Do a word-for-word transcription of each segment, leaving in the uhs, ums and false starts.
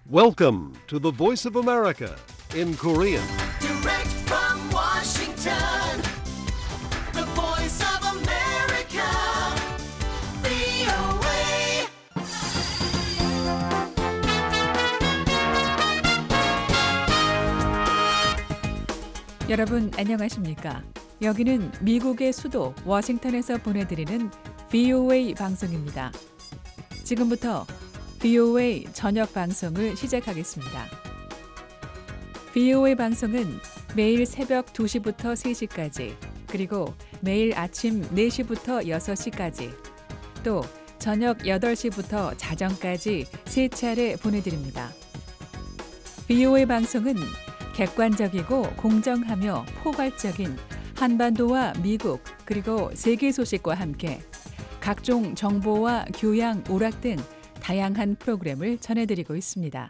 Welcome to the Voice of America in Korean. Direct from Washington, the Voice of America, 브이오에이. 여러분 안녕하십니까? 여기는 미국의 수도 워싱턴에서 보내드리는 브이오에이 방송입니다. 지금부터 브이오에이 저녁 방송을 시작하겠습니다. 브이오에이 방송은 매일 새벽 두 시부터 세 시까지, 그리고 매일 아침 네 시부터 여섯 시까지, 또 저녁 여덟 시부터 자정까지 세 차례 보내드립니다. 브이오에이 방송은 객관적이고 공정하며 포괄적인 한반도와 미국 그리고 세계 소식과 함께 각종 정보와 교양, 오락 등 다양한 프로그램을 전해드리고 있습니다.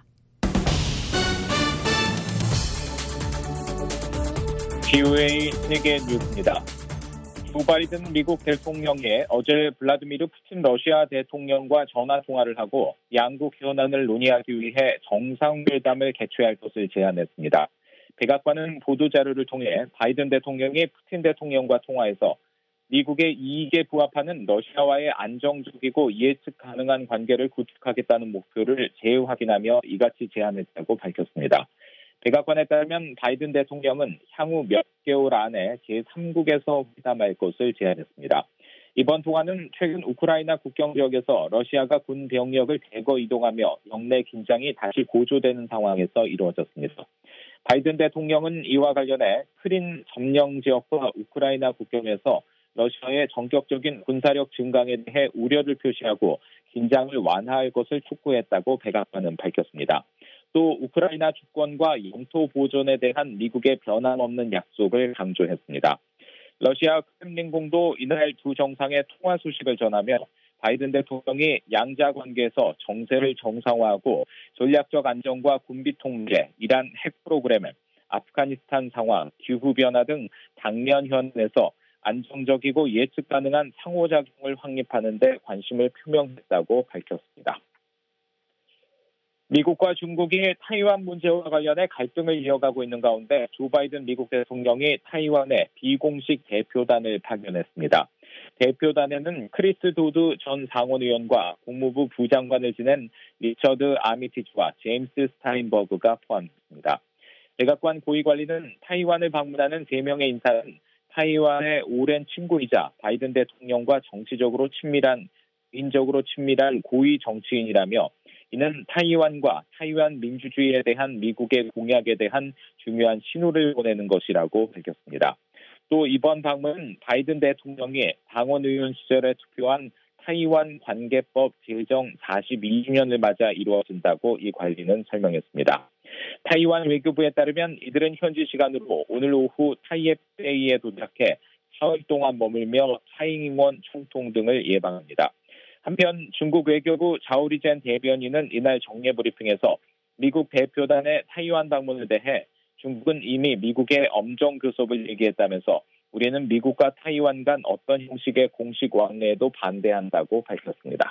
브이오에이 세계 뉴스입니다. 조 바이든 미국 대통령이 어제 블라디미르 푸틴 러시아 대통령과 전화 통화를 하고 양국 현안을 논의하기 위해 정상회담을 개최할 것을 제안했습니다. 백악관은 보도자료를 통해 바이든 대통령이 푸틴 대통령과 통화해서 미국의 이익에 부합하는 러시아와의 안정적이고 예측 가능한 관계를 구축하겠다는 목표를 재확인하며 이같이 제안했다고 밝혔습니다. 백악관에 따르면 바이든 대통령은 향후 몇 개월 안에 제삼국에서 회담할 것을 제안했습니다. 이번 통화는 최근 우크라이나 국경 지역에서 러시아가 군 병력을 대거 이동하며 영내 긴장이 다시 고조되는 상황에서 이루어졌습니다. 바이든 대통령은 이와 관련해 크림 점령 지역과 우크라이나 국경에서 러시아의 전격적인 군사력 증강에 대해 우려를 표시하고 긴장을 완화할 것을 촉구했다고 백악관은 밝혔습니다. 또 우크라이나 주권과 영토 보존에 대한 미국의 변함없는 약속을 강조했습니다. 러시아 크렘린궁도 이날 두 정상의 통화 소식을 전하며 바이든 대통령이 양자 관계에서 정세를 정상화하고 전략적 안정과 군비 통제, 이란 핵 프로그램, 아프가니스탄 상황, 기후변화 등 당면 현안에서 안정적이고 예측 가능한 상호작용을 확립하는 데 관심을 표명했다고 밝혔습니다. 미국과 중국이 타이완 문제와 관련해 갈등을 이어가고 있는 가운데 조 바이든 미국 대통령이 타이완에 비공식 대표단을 파견했습니다. 대표단에는 크리스 도드 전 상원의원과 국무부 부장관을 지낸 리처드 아미티지와 제임스 스타인버그가 포함됐습니다. 백악관 고위관리는 타이완을 방문하는 세 명의 인사는 타이완의 오랜 친구이자 바이든 대통령과 정치적으로 친밀한, 개인적으로 친밀한 고위 정치인이라며 이는 타이완과 타이완 민주주의에 대한 미국의 공약에 대한 중요한 신호를 보내는 것이라고 밝혔습니다. 또 이번 방문은 바이든 대통령이 상원의원 시절에 투표한 타이완 관계법 제정 사십이 주년을 맞아 이루어진다고 이 관리는 설명했습니다. 타이완 외교부에 따르면 이들은 현지 시간으로 오늘 오후 타이에이에 도착해 사흘 동안 머물며 차이잉원 총통 등을 예방합니다. 한편 중국 외교부 자오리젠 대변인은 이날 정례 브리핑에서 미국 대표단의 타이완 방문에 대해 중국은 이미 미국의 엄정 교섭을 얘기했다면서 우리는 미국과 타이완 간 어떤 형식의 공식 왕래에도 반대한다고 밝혔습니다.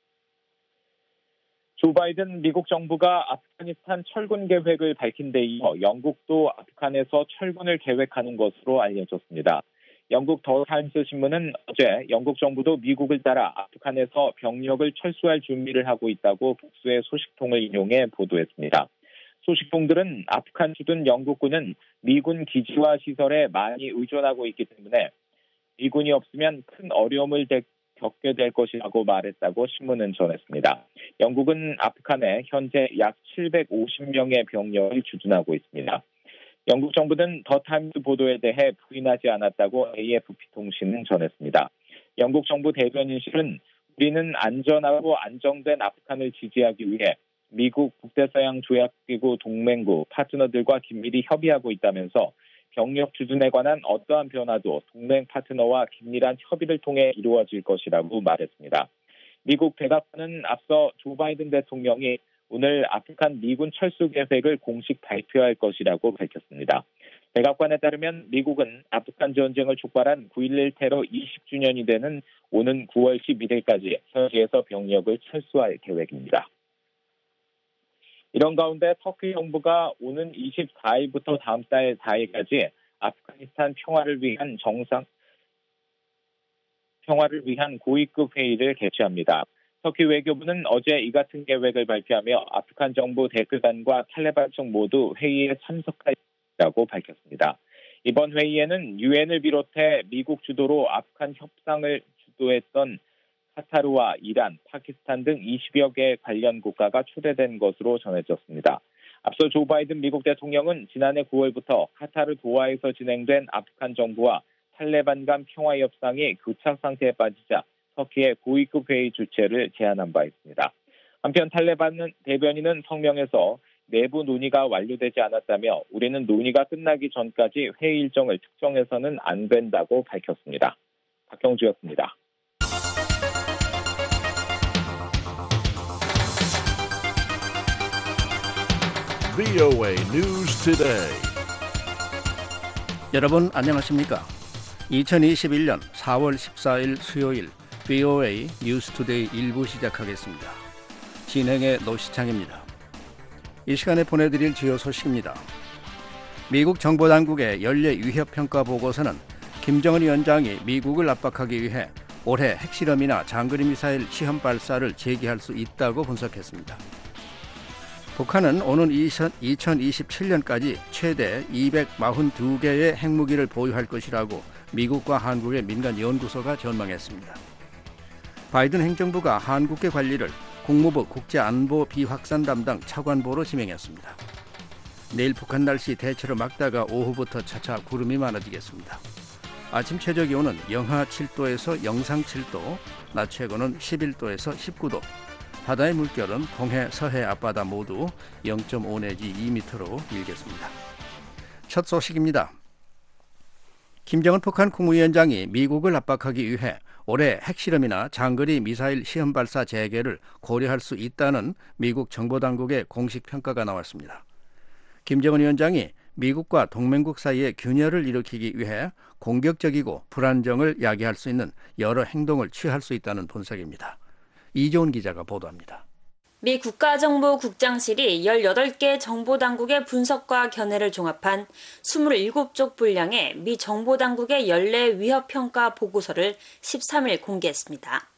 조 바이든 미국 정부가 아프가니스탄 철군 계획을 밝힌 데 이어 영국도 아프간에서 철군을 계획하는 것으로 알려졌습니다. 영국 더 타임스 신문은 어제 영국 정부도 미국을 따라 아프간에서 병력을 철수할 준비를 하고 있다고 복수의 소식통을 인용해 보도했습니다. 소식통들은 아프간 주둔 영국군은 미군 기지와 시설에 많이 의존하고 있기 때문에 미군이 없으면 큰 어려움을 겪게 될 것이라고 말했다고 신문은 전했습니다. 영국은 아프간에 현재 약 칠백오십 명의 병력을 주둔하고 있습니다. 영국 정부는 더 타임스 보도에 대해 부인하지 않았다고 에이에프피 통신은 전했습니다. 영국 정부 대변인실은 우리는 안전하고 안정된 아프간을 지지하기 위해 미국 북대서양 조약기구 동맹국 파트너들과 긴밀히 협의하고 있다면서 병력 주둔에 관한 어떠한 변화도 동맹 파트너와 긴밀한 협의를 통해 이루어질 것이라고 말했습니다. 미국 백악관은 앞서 조 바이든 대통령이 오늘 아프간 미군 철수 계획을 공식 발표할 것이라고 밝혔습니다. 백악관에 따르면 미국은 아프간 전쟁을 촉발한 구일일 테러 이십 주년이 되는 오는 구월 십일일까지 현지에서 병력을 철수할 계획입니다. 이런 가운데 터키 정부가 오는 이십사일부터 다음 달 사일까지 아프가니스탄 평화를 위한 정상 평화를 위한 고위급 회의를 개최합니다. 터키 외교부는 어제 이 같은 계획을 발표하며 아프간 정부 대표단과 탈레반 측 모두 회의에 참석하리라고 밝혔습니다. 이번 회의에는 유엔을 비롯해 미국 주도로 아프간 협상을 주도했던 카타르와 이란, 파키스탄 등 이십여 개 관련 국가가 초대된 것으로 전해졌습니다. 앞서 조 바이든 미국 대통령은 지난해 구월부터 카타르 도하에서 진행된 아프간 정부와 탈레반 간 평화 협상이 교착 상태에 빠지자 터키의 고위급 회의 주최를 제안한 바 있습니다. 한편 탈레반 대변인은 성명에서 내부 논의가 완료되지 않았다며 우리는 논의가 끝나기 전까지 회의 일정을 특정해서는 안 된다고 밝혔습니다. 박경주였습니다. 브이오에이 News Today. 여러분 안녕하십니까? 이천이십일년 사월 십사일 수요일 브이오에이 뉴스투데이 일부 시작하겠습니다. 진행의 노시창입니다. 이 시간에 보내드릴 주요 소식입니다. 미국 정보당국의 연례 위협평가 보고서는 김정은 위원장이 미국을 압박하기 위해 올해 핵실험이나 장거리 미사일 시험 발사를 재개할 수 있다고 분석했습니다. 북한은 오는 이천이십칠년까지 최대 이백사십이 개의 핵무기를 보유할 것이라고 미국과 한국의 민간 연구소가 전망했습니다. 바이든 행정부가 한국계 관리를 국무부 국제안보 비확산 담당 차관보로 지명했습니다. 내일 북한 날씨 대체로 맑다가 오후부터 차차 구름이 많아지겠습니다. 아침 최저기온은 영하 칠도에서 영상 칠도, 낮 최고는 십일도에서 십구도, 바다의 물결은 동해, 서해 앞바다 모두 영점오 내지 이 미터로 일겠습니다. 첫 소식입니다. 김정은 북한 국무위원장이 미국을 압박하기 위해 올해 핵실험이나 장거리 미사일 시험 발사 재개를 고려할 수 있다는 미국 정보당국의 공식 평가가 나왔습니다. 김정은 위원장이 미국과 동맹국 사이에 균열을 일으키기 위해 공격적이고 불안정을 야기할 수 있는 여러 행동을 취할 수 있다는 분석입니다. 이조은 기자가 보도합니다. 미 국가정보국장실이 열여덟 개 정보당국의 분석과 견해를 종합한 이십칠 쪽 분량의 미 정보당국의 연례 위협평가 보고서를 십삼일 공개했습니다.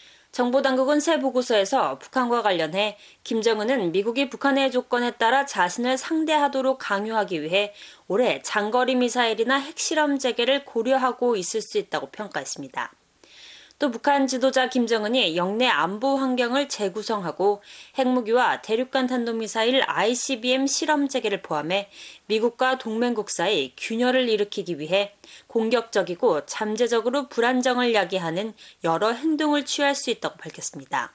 정보당국은 새 보고서에서 북한과 관련해 김정은은 미국이 북한의 조건에 따라 자신을 상대하도록 강요하기 위해 올해 장거리 미사일이나 핵실험 재개를 고려하고 있을 수 있다고 평가했습니다. 또 북한 지도자 김정은이 영내 안보 환경을 재구성하고 핵무기와 대륙간 탄도미사일 아이씨비엠 실험 재개를 포함해 미국과 동맹국 사이 균열을 일으키기 위해 공격적이고 잠재적으로 불안정을 야기하는 여러 행동을 취할 수 있다고 밝혔습니다.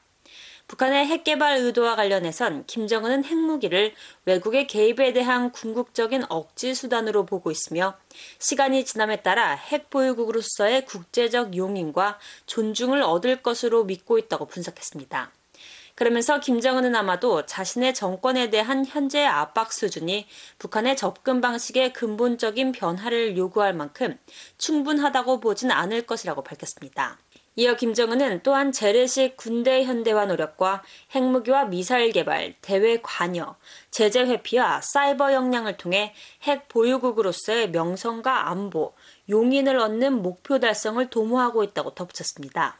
북한의 핵개발 의도와 관련해선 김정은은 핵무기를 외국의 개입에 대한 궁극적인 억지 수단으로 보고 있으며 시간이 지남에 따라 핵보유국으로서의 국제적 용인과 존중을 얻을 것으로 믿고 있다고 분석했습니다. 그러면서 김정은은 아마도 자신의 정권에 대한 현재의 압박 수준이 북한의 접근 방식의 근본적인 변화를 요구할 만큼 충분하다고 보진 않을 것이라고 밝혔습니다. 이어 김정은은 또한 재래식 군대 현대화 노력과 핵무기와 미사일 개발, 대외 관여, 제재 회피와 사이버 역량을 통해 핵 보유국으로서의 명성과 안보, 용인을 얻는 목표 달성을 도모하고 있다고 덧붙였습니다.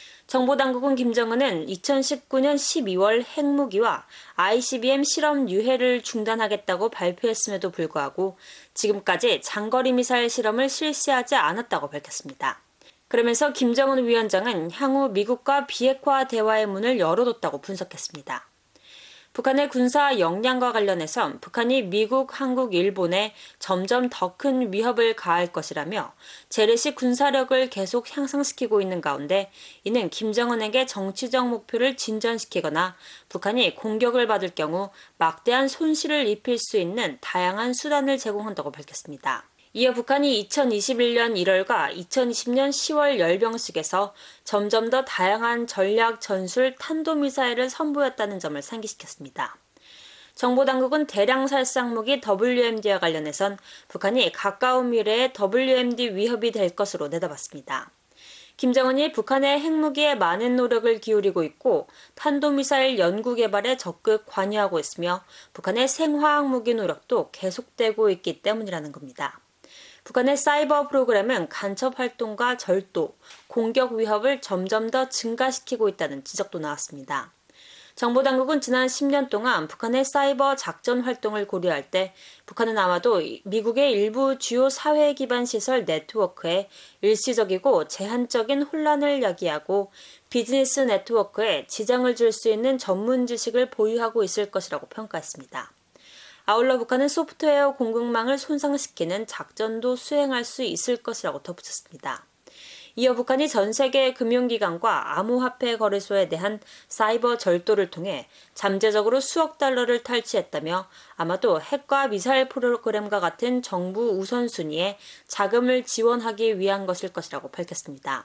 정보당국은 김정은은 이천십구년 십이월 핵무기와 아이씨비엠 실험 유해를 중단하겠다고 발표했음에도 불구하고 지금까지 장거리 미사일 실험을 실시하지 않았다고 밝혔습니다. 그러면서 김정은 위원장은 향후 미국과 비핵화 대화의 문을 열어뒀다고 분석했습니다. 북한의 군사 역량과 관련해선 북한이 미국, 한국, 일본에 점점 더 큰 위협을 가할 것이라며 재래식 군사력을 계속 향상시키고 있는 가운데 이는 김정은에게 정치적 목표를 진전시키거나 북한이 공격을 받을 경우 막대한 손실을 입힐 수 있는 다양한 수단을 제공한다고 밝혔습니다. 이어 북한이 이천이십일년 일월과 이천이십년 시월 열병식에서 점점 더 다양한 전략, 전술, 탄도미사일을 선보였다는 점을 상기시켰습니다. 정보당국은 대량 살상무기 더블유엠디와 관련해선 북한이 가까운 미래에 더블유엠디 위협이 될 것으로 내다봤습니다. 김정은이 북한의 핵무기에 많은 노력을 기울이고 있고 탄도미사일 연구 개발에 적극 관여하고 있으며 북한의 생화학무기 노력도 계속되고 있기 때문이라는 겁니다. 북한의 사이버 프로그램은 간첩 활동과 절도, 공격 위협을 점점 더 증가시키고 있다는 지적도 나왔습니다. 정보당국은 지난 십 년 동안 북한의 사이버 작전 활동을 고려할 때 북한은 아마도 미국의 일부 주요 사회 기반 시설 네트워크에 일시적이고 제한적인 혼란을 야기하고 비즈니스 네트워크에 지장을 줄 수 있는 전문 지식을 보유하고 있을 것이라고 평가했습니다. 아울러 북한은 소프트웨어 공급망을 손상시키는 작전도 수행할 수 있을 것이라고 덧붙였습니다. 이어 북한이 전 세계 금융기관과 암호화폐 거래소에 대한 사이버 절도를 통해 잠재적으로 수억 달러를 탈취했다며 아마도 핵과 미사일 프로그램과 같은 정부 우선순위에 자금을 지원하기 위한 것일 것이라고 밝혔습니다.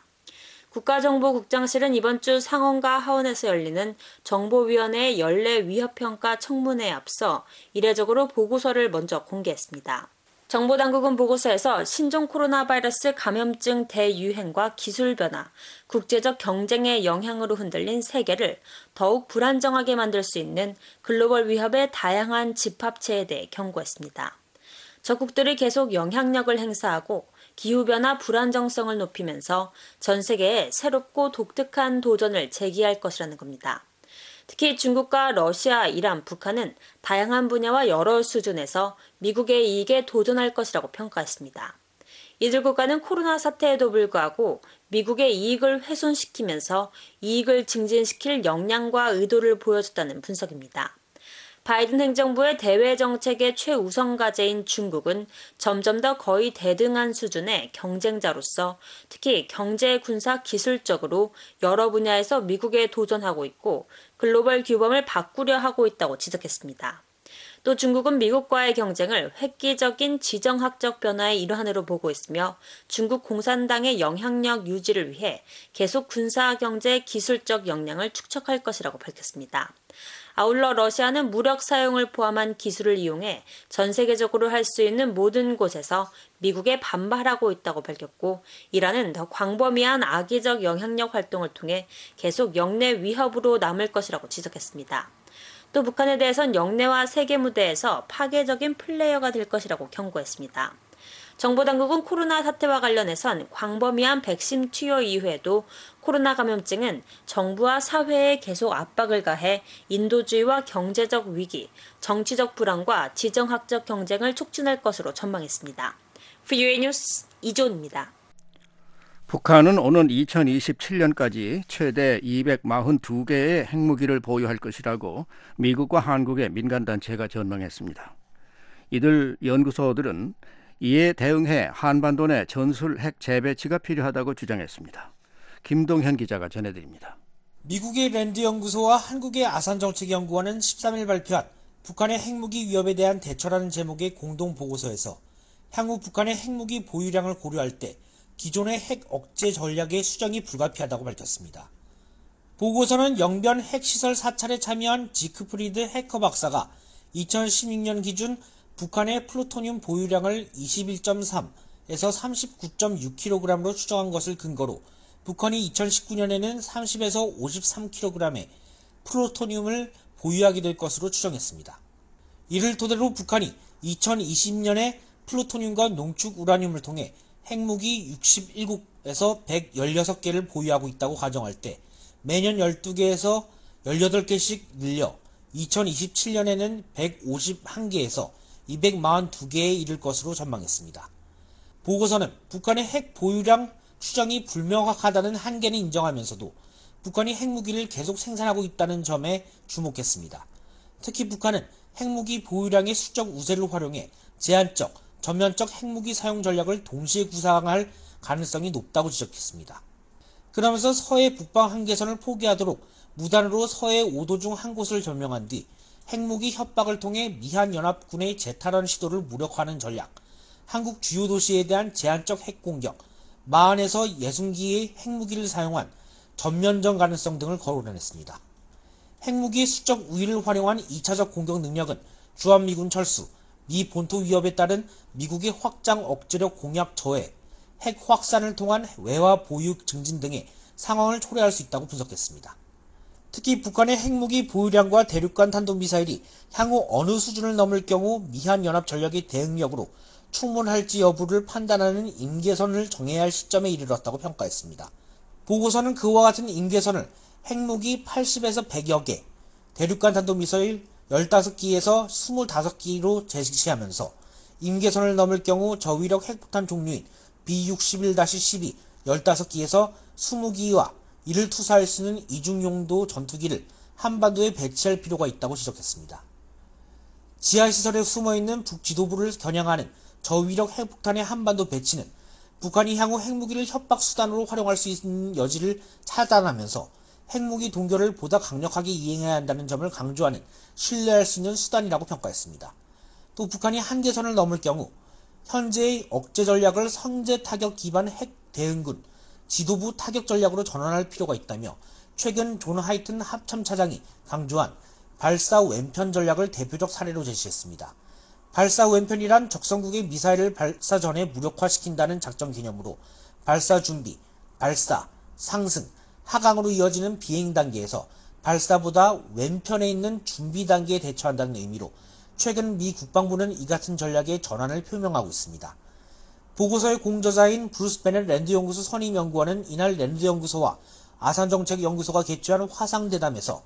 국가정보국장실은 이번 주 상원과 하원에서 열리는 정보위원회의 연례 위협평가 청문회에 앞서 이례적으로 보고서를 먼저 공개했습니다. 정보당국은 보고서에서 신종 코로나 바이러스 감염증 대유행과 기술 변화, 국제적 경쟁의 영향으로 흔들린 세계를 더욱 불안정하게 만들 수 있는 글로벌 위협의 다양한 집합체에 대해 경고했습니다. 적국들이 계속 영향력을 행사하고 기후변화 불안정성을 높이면서 전 세계에 새롭고 독특한 도전을 제기할 것이라는 겁니다. 특히 중국과 러시아, 이란, 북한은 다양한 분야와 여러 수준에서 미국의 이익에 도전할 것이라고 평가했습니다. 이들 국가는 코로나 사태에도 불구하고 미국의 이익을 훼손시키면서 이익을 증진시킬 역량과 의도를 보여줬다는 분석입니다. 바이든 행정부의 대외 정책의 최우선 과제인 중국은 점점 더 거의 대등한 수준의 경쟁자로서 특히 경제, 군사, 기술적으로 여러 분야에서 미국에 도전하고 있고 글로벌 규범을 바꾸려 하고 있다고 지적했습니다. 또 중국은 미국과의 경쟁을 획기적인 지정학적 변화의 일환으로 보고 있으며 중국 공산당의 영향력 유지를 위해 계속 군사, 경제, 기술적 역량을 축적할 것이라고 밝혔습니다. 아울러 러시아는 무력 사용을 포함한 기술을 이용해 전 세계적으로 할 수 있는 모든 곳에서 미국에 반발하고 있다고 밝혔고 이란은 더 광범위한 악의적 영향력 활동을 통해 계속 역내 위협으로 남을 것이라고 지적했습니다. 또 북한에 대해선 역내와 세계 무대에서 파괴적인 플레이어가 될 것이라고 경고했습니다. 정보당국은 코로나 사태와 관련해선 광범위한 백신 투여 이후에도 코로나 감염증은 정부와 사회에 계속 압박을 가해 인도주의와 경제적 위기, 정치적 불안과 지정학적 경쟁을 촉진할 것으로 전망했습니다. 브이오에이 뉴스 이존입니다. 북한은 오는 이천이십칠 년까지 최대 이백사십이 개의 핵무기를 보유할 것이라고 미국과 한국의 민간단체가 전망했습니다. 이들 연구소들은 이에 대응해 한반도 내 전술 핵 재배치가 필요하다고 주장했습니다. 김동현 기자가 전해드립니다. 미국의 랜드 연구소와 한국의 아산정책연구원은 십삼 일 발표한 북한의 핵무기 위협에 대한 대처라는 제목의 공동 보고서에서 향후 북한의 핵무기 보유량을 고려할 때 기존의 핵 억제 전략의 수정이 불가피하다고 밝혔습니다. 보고서는 영변 핵시설 사찰에 참여한 지크프리드 해커 박사가 이천십육 년 기준 북한의 플루토늄 보유량을 이십일 점 삼에서 삼십구 점 육 킬로그램으로 추정한 것을 근거로 북한이 이천십구 년에는 삼십에서 오십삼 킬로그램의 플루토늄을 보유하게 될 것으로 추정했습니다. 이를 토대로 북한이 이천이십 년에 플루토늄과 농축 우라늄을 통해 핵무기 육십칠에서 백십육 개를 보유하고 있다고 가정할 때 매년 열두 개에서 열여덟 개씩 늘려 이천이십칠 년에는 백오십일 개에서 이백사십이 개에 이를 것으로 전망했습니다. 보고서는 북한의 핵 보유량 추정이 불명확하다는 한계는 인정하면서도 북한이 핵무기를 계속 생산하고 있다는 점에 주목했습니다. 특히 북한은 핵무기 보유량의 수적 우세를 활용해 제한적, 전면적 핵무기 사용 전략을 동시에 구사할 가능성이 높다고 지적했습니다. 그러면서 서해 북방 한계선을 포기하도록 무단으로 서해 오 도 중 한 곳을 점령한 뒤 핵무기 협박을 통해 미한연합군의 재탈환 시도를 무력화하는 전략, 한국 주요 도시에 대한 제한적 핵공격, 마흔에서 육십 기의 핵무기를 사용한 전면전 가능성 등을 거론했습니다. 핵무기의 수적 우위를 활용한 이 차적 공격 능력은 주한미군 철수, 미 본토 위협에 따른 미국의 확장 억제력 공약 저해, 핵 확산을 통한 외화 보유 증진 등의 상황을 초래할 수 있다고 분석했습니다. 특히 북한의 핵무기 보유량과 대륙간 탄도미사일이 향후 어느 수준을 넘을 경우 미한연합전력의 대응력으로 충분할지 여부를 판단하는 임계선을 정해야 할 시점에 이르렀다고 평가했습니다. 보고서는 그와 같은 임계선을 핵무기 팔십에서 백여 개, 대륙간 탄도미사일 열다섯 기에서 스물다섯 기로 제시하면서 임계선을 넘을 경우 저위력 핵폭탄 종류인 비 육십일 십이 열다섯 기에서 이십 기와 이를 투사할 수 있는 이중용도 전투기를 한반도에 배치할 필요가 있다고 지적했습니다. 지하시설에 숨어있는 북지도부를 겨냥하는 저위력 핵폭탄의 한반도 배치는 북한이 향후 핵무기를 협박 수단으로 활용할 수 있는 여지를 차단하면서 핵무기 동결을 보다 강력하게 이행해야 한다는 점을 강조하는 신뢰할 수 있는 수단이라고 평가했습니다. 또 북한이 한계선을 넘을 경우 현재의 억제 전략을 선제 타격 기반 핵 대응군 지도부 타격 전략으로 전환할 필요가 있다며 최근 존 하이튼 합참차장이 강조한 발사 왼편 전략을 대표적 사례로 제시했습니다. 발사 왼편이란 적성국의 미사일을 발사 전에 무력화시킨다는 작전 개념으로 발사 준비, 발사, 상승, 하강으로 이어지는 비행 단계에서 발사보다 왼편에 있는 준비 단계에 대처한다는 의미로 최근 미 국방부는 이 같은 전략의 전환을 표명하고 있습니다. 보고서의 공저자인 브루스 베넷 랜드연구소 선임연구원은 이날 랜드연구소와 아산정책연구소가 개최한 화상대담에서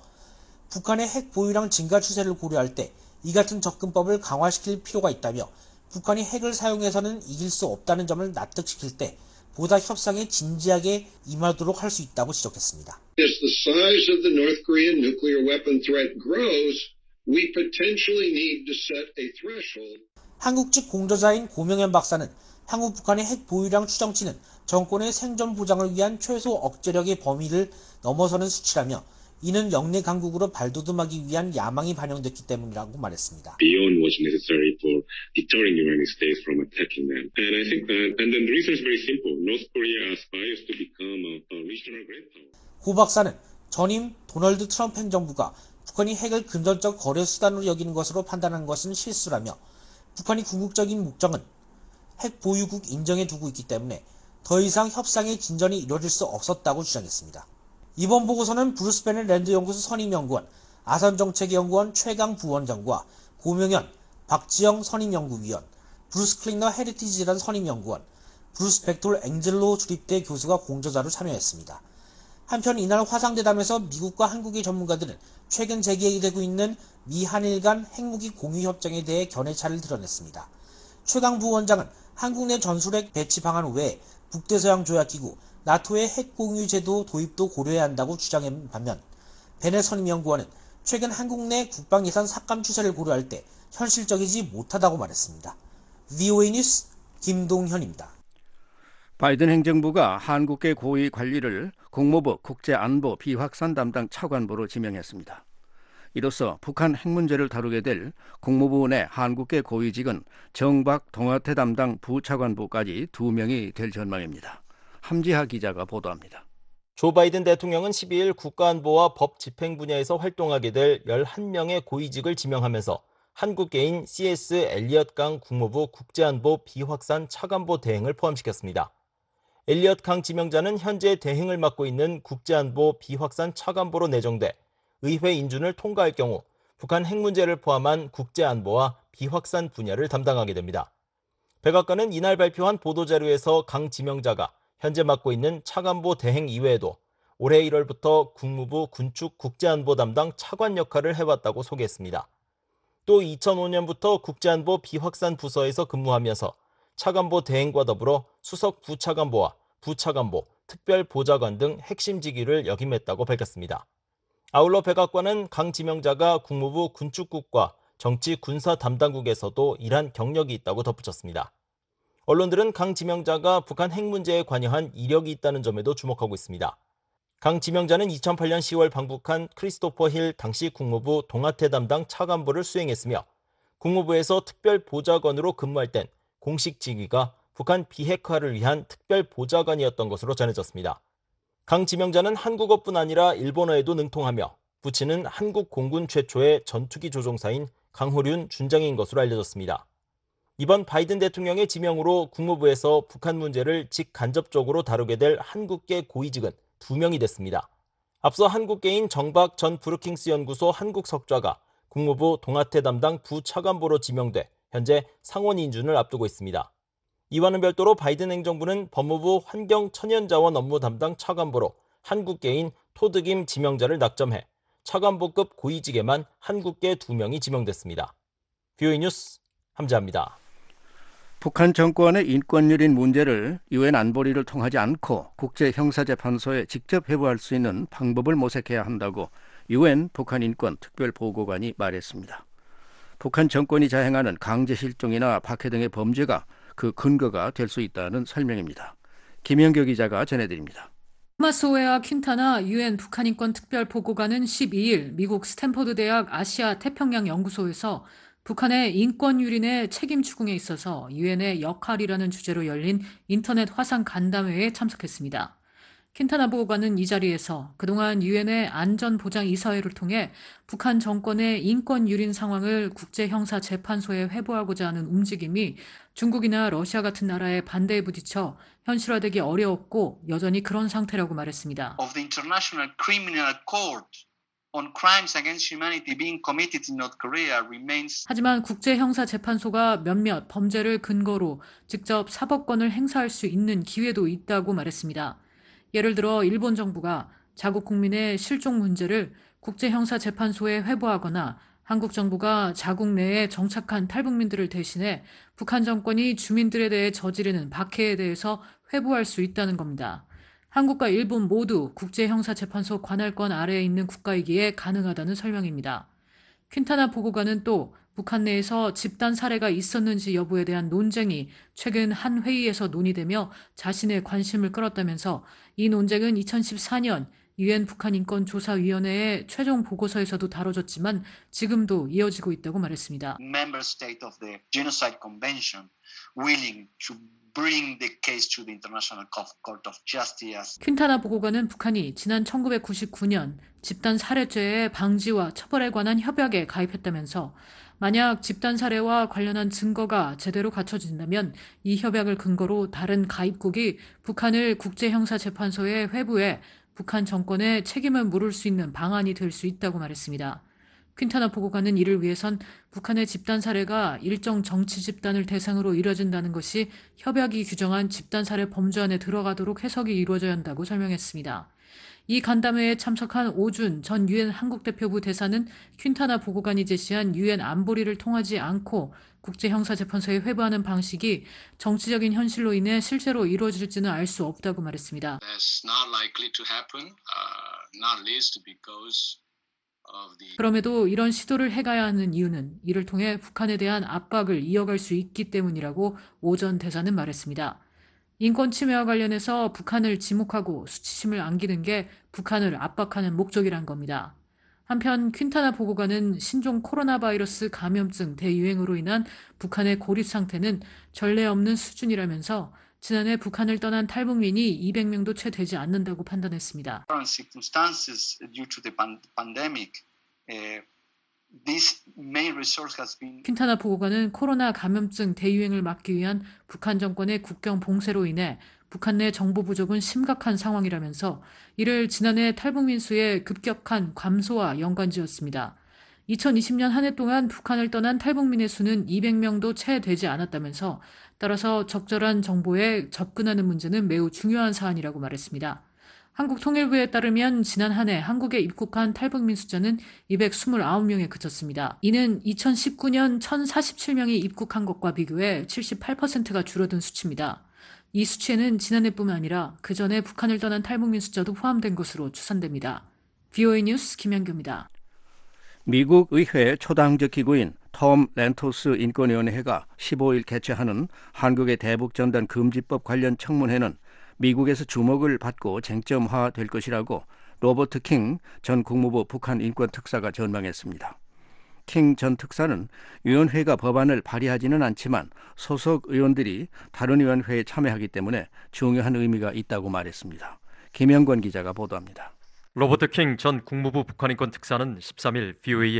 북한의 핵 보유량 증가 추세를 고려할 때 이 같은 접근법을 강화시킬 필요가 있다며 북한이 핵을 사용해서는 이길 수 없다는 점을 납득시킬 때 보다 협상에 진지하게 임하도록 할 수 있다고 지적했습니다. As the size of the North Korean nuclear weapon threat grows, we potentially need to set a threshold. 한국 측 공저자인 고명현 박사는 향후 북한의 핵 보유량 추정치는 정권의 생존 보장을 위한 최소 억제력의 범위를 넘어서는 수치라며 이는 영내 강국으로 발돋움하기 위한 야망이 반영됐기 때문이라고 말했습니다. Beyond what's necessary for deterring United States from attacking them. And I think that, and then the reason is very simple. North Korea aspires to become a, a regional great power. 고 박사는 전임 도널드 트럼프 행정부가 북한이 핵을 금전적 거래 수단으로 여기는 것으로 판단한 것은 실수라며 북한이 궁극적인 목적은 핵 보유국 인정에 두고 있기 때문에 더 이상 협상의 진전이 이루어질 수 없었다고 주장했습니다. 이번 보고서는 브루스 베넷 랜드연구소 선임연구원, 아산정책연구원 최강 부원장과 고명현, 박지영 선임연구위원, 브루스 클리너 헤리티지 재단 선임연구원, 브루스 벡톨 앵젤로 주립대 교수가 공저자로 참여했습니다. 한편 이날 화상대담에서 미국과 한국의 전문가들은 최근 제기되고 있는 미 한일 간 핵무기 공유협정에 대해 견해차를 드러냈습니다. 최강 부원장은 한국 내 전술핵 배치 방안 외에 북대서양 조약기구, 나토의 핵공유 제도 도입도 고려해야 한다고 주장한 반면 베넷 선임연구원은 최근 한국 내 국방예산 삭감 추세를 고려할 때 현실적이지 못하다고 말했습니다. 브이오에이 뉴스 김동현입니다. 바이든 행정부가 한국계 고위 관리를 국무부 국제안보 비확산 담당 차관보로 지명했습니다. 이로써 북한 핵 문제를 다루게 될 국무부 내 한국계 고위직은 정박 동아태 담당 부차관보까지 두 명이 될 전망입니다. 함지하 기자가 보도합니다. 조 바이든 대통령은 십이일 국가안보와 법 집행 분야에서 활동하게 될 열한 명의 고위직을 지명하면서 한국계인 씨에스 엘리엇 강 국무부 국제안보 비확산 차관보 대행을 포함시켰습니다. 엘리엇 강 지명자는 현재 대행을 맡고 있는 국제안보 비확산 차관보로 내정돼 의회 인준을 통과할 경우 북한 핵 문제를 포함한 국제안보와 비확산 분야를 담당하게 됩니다. 백악관은 이날 발표한 보도자료에서 강 지명자가 현재 맡고 있는 차관보 대행 이외에도 올해 일월부터 국무부 군축 국제안보 담당 차관 역할을 해왔다고 소개했습니다. 또 이천오년부터 국제안보 비확산 부서에서 근무하면서 차관보 대행과 더불어 수석 부차관보와 부차관보, 특별보좌관 등 핵심 직위를 역임했다고 밝혔습니다. 아울러 백악관은 강 지명자가 국무부 군축국과 정치 군사 담당국에서도 일한 경력이 있다고 덧붙였습니다. 언론들은 강 지명자가 북한 핵 문제에 관여한 이력이 있다는 점에도 주목하고 있습니다. 강 지명자는 이천팔년 시월 방북한 크리스토퍼 힐 당시 국무부 동아태 담당 차관보를 수행했으며 국무부에서 특별보좌관으로 근무할 땐 공식 직위가 북한 비핵화를 위한 특별보좌관이었던 것으로 전해졌습니다. 강 지명자는 한국어뿐 아니라 일본어에도 능통하며 부친은 한국 공군 최초의 전투기 조종사인 강호륜 준장인 것으로 알려졌습니다. 이번 바이든 대통령의 지명으로 국무부에서 북한 문제를 직간접적으로 다루게 될 한국계 고위직은 두 명이 됐습니다. 앞서 한국계인 정박 전 브루킹스 연구소 한국 석좌가 국무부 동아태 담당 부차관보로 지명돼 현재 상원 인준을 앞두고 있습니다. 이와는 별도로 바이든 행정부는 법무부 환경천연자원 업무 담당 차관보로 한국계인 토드김 지명자를 낙점해 차관보급 고위직에만 한국계 두 명이 지명됐습니다. 비오이 뉴스 함재합니다. 북한 정권의 인권유린 문제를 유엔 안보리를 통하지 않고 국제형사재판소에 직접 회부할 수 있는 방법을 모색해야 한다고 유엔 북한 인권 특별보고관이 말했습니다. 북한 정권이 자행하는 강제실종이나 박해 등의 범죄가 그 근거가 될 수 있다는 설명입니다. 김영교 기자가 전해드립니다. 토마스 오에아 퀸타나 유엔 북한 인권 특별보고관은 십이일 미국 스탠퍼드 대학 아시아 태평양 연구소에서 북한의 인권 유린의 책임 추궁에 있어서 유엔의 역할이라는 주제로 열린 인터넷 화상 간담회에 참석했습니다. 퀸타나 보고관은 이 자리에서 그동안 유엔의 안전보장이사회를 통해 북한 정권의 인권 유린 상황을 국제형사재판소에 회부하고자 하는 움직임이 중국이나 러시아 같은 나라의 반대에 부딪혀 현실화되기 어려웠고 여전히 그런 상태라고 말했습니다. Of the International Criminal Court on crimes against humanity being committed in North Korea remains. 하지만 국제형사재판소가 몇몇 범죄를 근거로 직접 사법권을 행사할 수 있는 기회도 있다고 말했습니다. 예를 들어 일본 정부가 자국 국민의 실종 문제를 국제형사재판소에 회부하거나 한국 정부가 자국 내에 정착한 탈북민들을 대신해 북한 정권이 주민들에 대해 저지르는 박해에 대해서 회부할 수 있다는 겁니다. 한국과 일본 모두 국제형사재판소 관할권 아래에 있는 국가이기에 가능하다는 설명입니다. 퀸타나 보고관은 또 북한 내에서 집단 살해가 있었는지 여부에 대한 논쟁이 최근 한 회의에서 논의되며 자신의 관심을 끌었다면서 이 논쟁은 이천십사년 유엔 북한인권조사위원회의 최종 보고서에서도 다뤄졌지만 지금도 이어지고 있다고 말했습니다. Member state of the Genocide Convention willing to bring the case to the International Court of Justice. 퀸타나 보고관은 북한이 지난 천구백구십구년 집단 살해죄의 방지와 처벌에 관한 협약에 가입했다면서 만약 집단 살해와 관련한 증거가 제대로 갖춰진다면 이 협약을 근거로 다른 가입국이 북한을 국제형사재판소에 회부해 북한 정권의 책임을 물을 수 있는 방안이 될 수 있다고 말했습니다. 퀸타나 보고관은 이를 위해선 북한의 집단 살해가 일정 정치 집단을 대상으로 이뤄진다는 것이 협약이 규정한 집단 살해 범주 안에 들어가도록 해석이 이루어져야 한다고 설명했습니다. 이 간담회에 참석한 오준 전 유엔 한국대표부 대사는 퀸타나 보고관이 제시한 유엔 안보리를 통하지 않고 국제형사재판소에 회부하는 방식이 정치적인 현실로 인해 실제로 이루어질지는 알 수 없다고 말했습니다. That's not likely to happen, uh, not least because 그럼에도 이런 시도를 해가야 하는 이유는 이를 통해 북한에 대한 압박을 이어갈 수 있기 때문이라고 오 전 대사는 말했습니다. 인권 침해와 관련해서 북한을 지목하고 수치심을 안기는 게 북한을 압박하는 목적이란 겁니다. 한편 퀸타나 보고관은 신종 코로나 바이러스 감염증 대유행으로 인한 북한의 고립 상태는 전례 없는 수준이라면서 지난해 북한을 떠난 탈북민이 이백 명도 채 되지 않는다고 판단했습니다. circumstances due to the pandemic, uh, this main resource has been. 퀸타나 보고관은 코로나 감염증 대유행을 막기 위한 북한 정권의 국경 봉쇄로 인해 북한 내 정보 부족은 심각한 상황이라면서 이를 지난해 탈북민 수의 급격한 감소와 연관지었습니다. 이천이십년 한 해 동안 북한을 떠난 탈북민의 수는 이백 명도 채 되지 않았다면서 따라서 적절한 정보에 접근하는 문제는 매우 중요한 사안이라고 말했습니다. 한국통일부에 따르면 지난 한 해 한국에 입국한 탈북민 숫자는 이백이십구 명에 그쳤습니다. 이는 이천십구년 천사십칠 명이 입국한 것과 비교해 칠십팔 퍼센트가 줄어든 수치입니다. 이 수치에는 지난해뿐만 아니라 그전에 북한을 떠난 탈북민 숫자도 포함된 것으로 추산됩니다. 비오이 뉴스 김현규입니다. 미국 의회 초당적 기구인 톰 렌토스 인권위원회가 십오일 개최하는 한국의 대북전단 금지법 관련 청문회는 미국에서 주목을 받고 쟁점화될 것이라고 로버트 킹 전 국무부 북한 인권특사가 전망했습니다. 킹 전 특사는 위원회가 법안을 발의하지는 않지만 소속 의원들이 다른 위원회에 참여하기 때문에 중요한 의미가 있다고 말했습니다. 김영권 기자가 보도합니다. 로버트 킹 전 국무부 북한인권 특사는 십삼일 비오에이에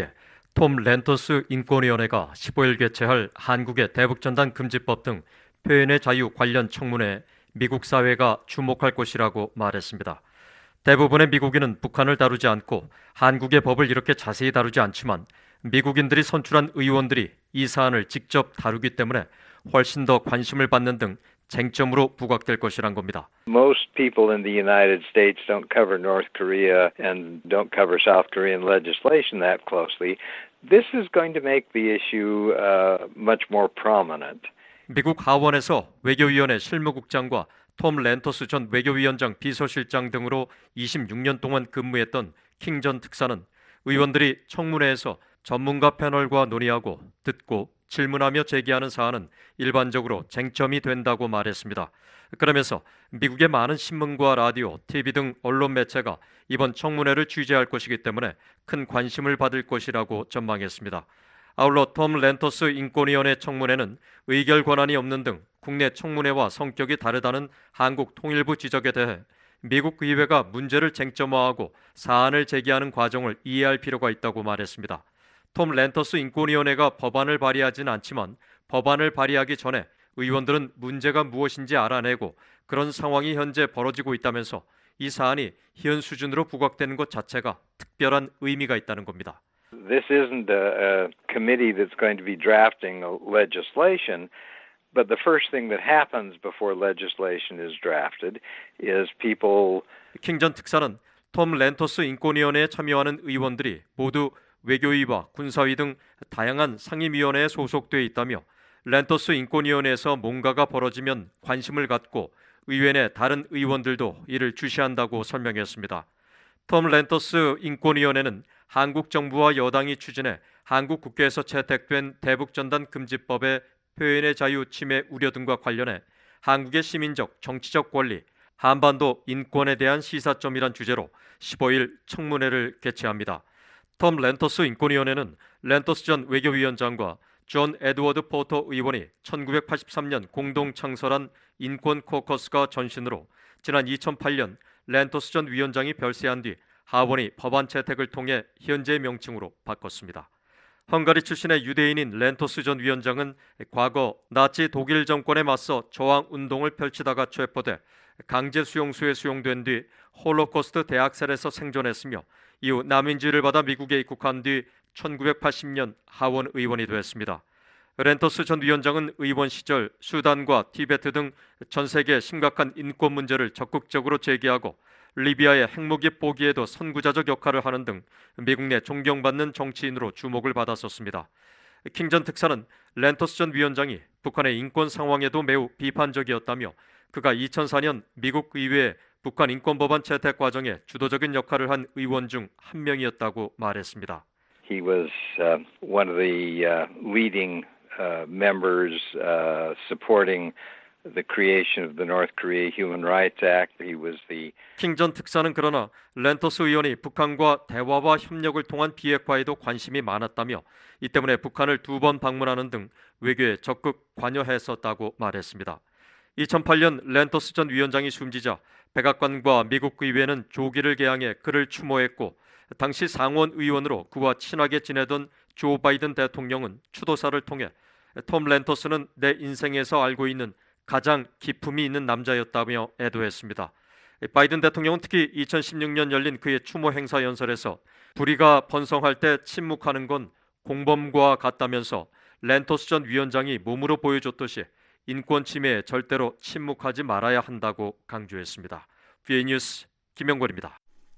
톰 렌토스 인권위원회가 십오일 개최할 한국의 대북전단 금지법 등 표현의 자유 관련 청문회에 미국 사회가 주목할 것이라고 말했습니다. 대부분의 미국인은 북한을 다루지 않고 한국의 법을 이렇게 자세히 다루지 않지만 미국인들이 선출한 의원들이 이 사안을 직접 다루기 때문에 훨씬 더 관심을 받는 등 쟁점으로 부각될 것이란 겁니다. Most people in the United States don't cover North Korea and don't cover South Korean legislation that closely. This is going to make the issue uh, much more prominent. 미국 하원에서 외교위원회 실무국장과 톰 렌토스 전 외교위원장 비서실장 등으로 이십육 년 동안 근무했던 킹 전 특사는 의원들이 청문회에서 전문가 패널과 논의하고 듣고 질문하며 제기하는 사안은 일반적으로 쟁점이 된다고 말했습니다. 그러면서 미국의 많은 신문과 라디오, 티비 등 언론 매체가 이번 청문회를 취재할 것이기 때문에 큰 관심을 받을 것이라고 전망했습니다. 아울러 톰 렌토스 인권위원회 청문회는 의결 권한이 없는 등 국내 청문회와 성격이 다르다는 한국 통일부 지적에 대해 미국 의회가 문제를 쟁점화하고 사안을 제기하는 과정을 이해할 필요가 있다고 말했습니다. 톰 렌토스 인권위원회가 법안을 발의하진 않지만 법안을 발의하기 전에 의원들은 문제가 무엇인지 알아내고 그런 상황이 현재 벌어지고 있다면서 이 사안이 현 수준으로 부각되는 것 자체가 특별한 의미가 있다는 겁니다. This isn't a, a committee that's going to be drafting legislation, but the first thing that happens before legislation is drafted is people. 킹 전 특사는 톰 렌토스 인권위원회에 참여하는 의원들이 모두 외교위와 군사위 등 다양한 상임위원회에 소속돼 있다며 렌토스 인권위원회에서 뭔가가 벌어지면 관심을 갖고 의회 내 다른 의원들도 이를 주시한다고 설명했습니다. 톰 렌토스 인권위원회는 한국 정부와 여당이 추진해 한국 국회에서 채택된 대북전단 금지법의 표현의 자유 침해 우려 등과 관련해 한국의 시민적, 정치적 권리, 한반도 인권에 대한 시사점이란 주제로 십오일 청문회를 개최합니다. 톰 렌토스 인권위원회는 렌토스 전 외교위원장과 존 에드워드 포터 의원이 천구백팔십삼 년 공동 창설한 인권 코커스가 전신으로 지난 이천팔 년 렌토스 전 위원장이 별세한 뒤 하원이 법안 채택을 통해 현재 명칭으로 바꿨습니다. 헝가리 출신의 유대인인 렌토스 전 위원장은 과거 나치 독일 정권에 맞서 저항 운동을 펼치다가 체포돼 강제 수용소에 수용된 뒤 홀로코스트 대학살에서 생존했으며 이후 난민지를 받아 미국에 입국한 뒤 천구백팔십 년 하원 의원이 되었습니다. 렌토스 전 위원장은 의원 시절 수단과 티베트 등 전 세계 심각한 인권 문제를 적극적으로 제기하고 리비아의 핵무기 포기에도 선구자적 역할을 하는 등 미국 내 존경받는 정치인으로 주목을 받았었습니다. 킹 전 특사는 렌토스 전 위원장이 북한의 인권 상황에도 매우 비판적이었다며 그가 이천사 년 미국 의회에 북한 인권법안 채택 과정에 주도적인 역할을 한 의원 중 한 명이었다고 말했습니다. He was uh, one of the uh, leading uh, members uh, supporting the creation of the North Korea Human Rights Act. He was the 킹 전 특사는 그러나 렌토스 의원이 북한과 대화와 협력을 통한 비핵화에도 관심이 많았다며 이 때문에 북한을 두 번 방문하는 등 외교에 적극 관여했었다고 말했습니다. 이천팔 년 렌토스 전 위원장이 숨지자 백악관과 미국 의회는 조기를 개항해 그를 추모했고 당시 상원 의원으로 그와 친하게 지내던 조 바이든 대통령은 추도사를 통해 톰 렌토스는 내 인생에서 알고 있는 가장 기품이 있는 남자였다며 애도했습니다. 바이든 대통령은 특히 이천십육 년 열린 그의 추모 행사 연설에서 불의가 번성할 때 침묵하는 건 공범과 같다면서 렌토스 전 위원장이 몸으로 보여줬듯이 인권 침해에 절대로 침묵하지 말아야 한다고 강조했습니다. 비에이 뉴스 김영권입니다.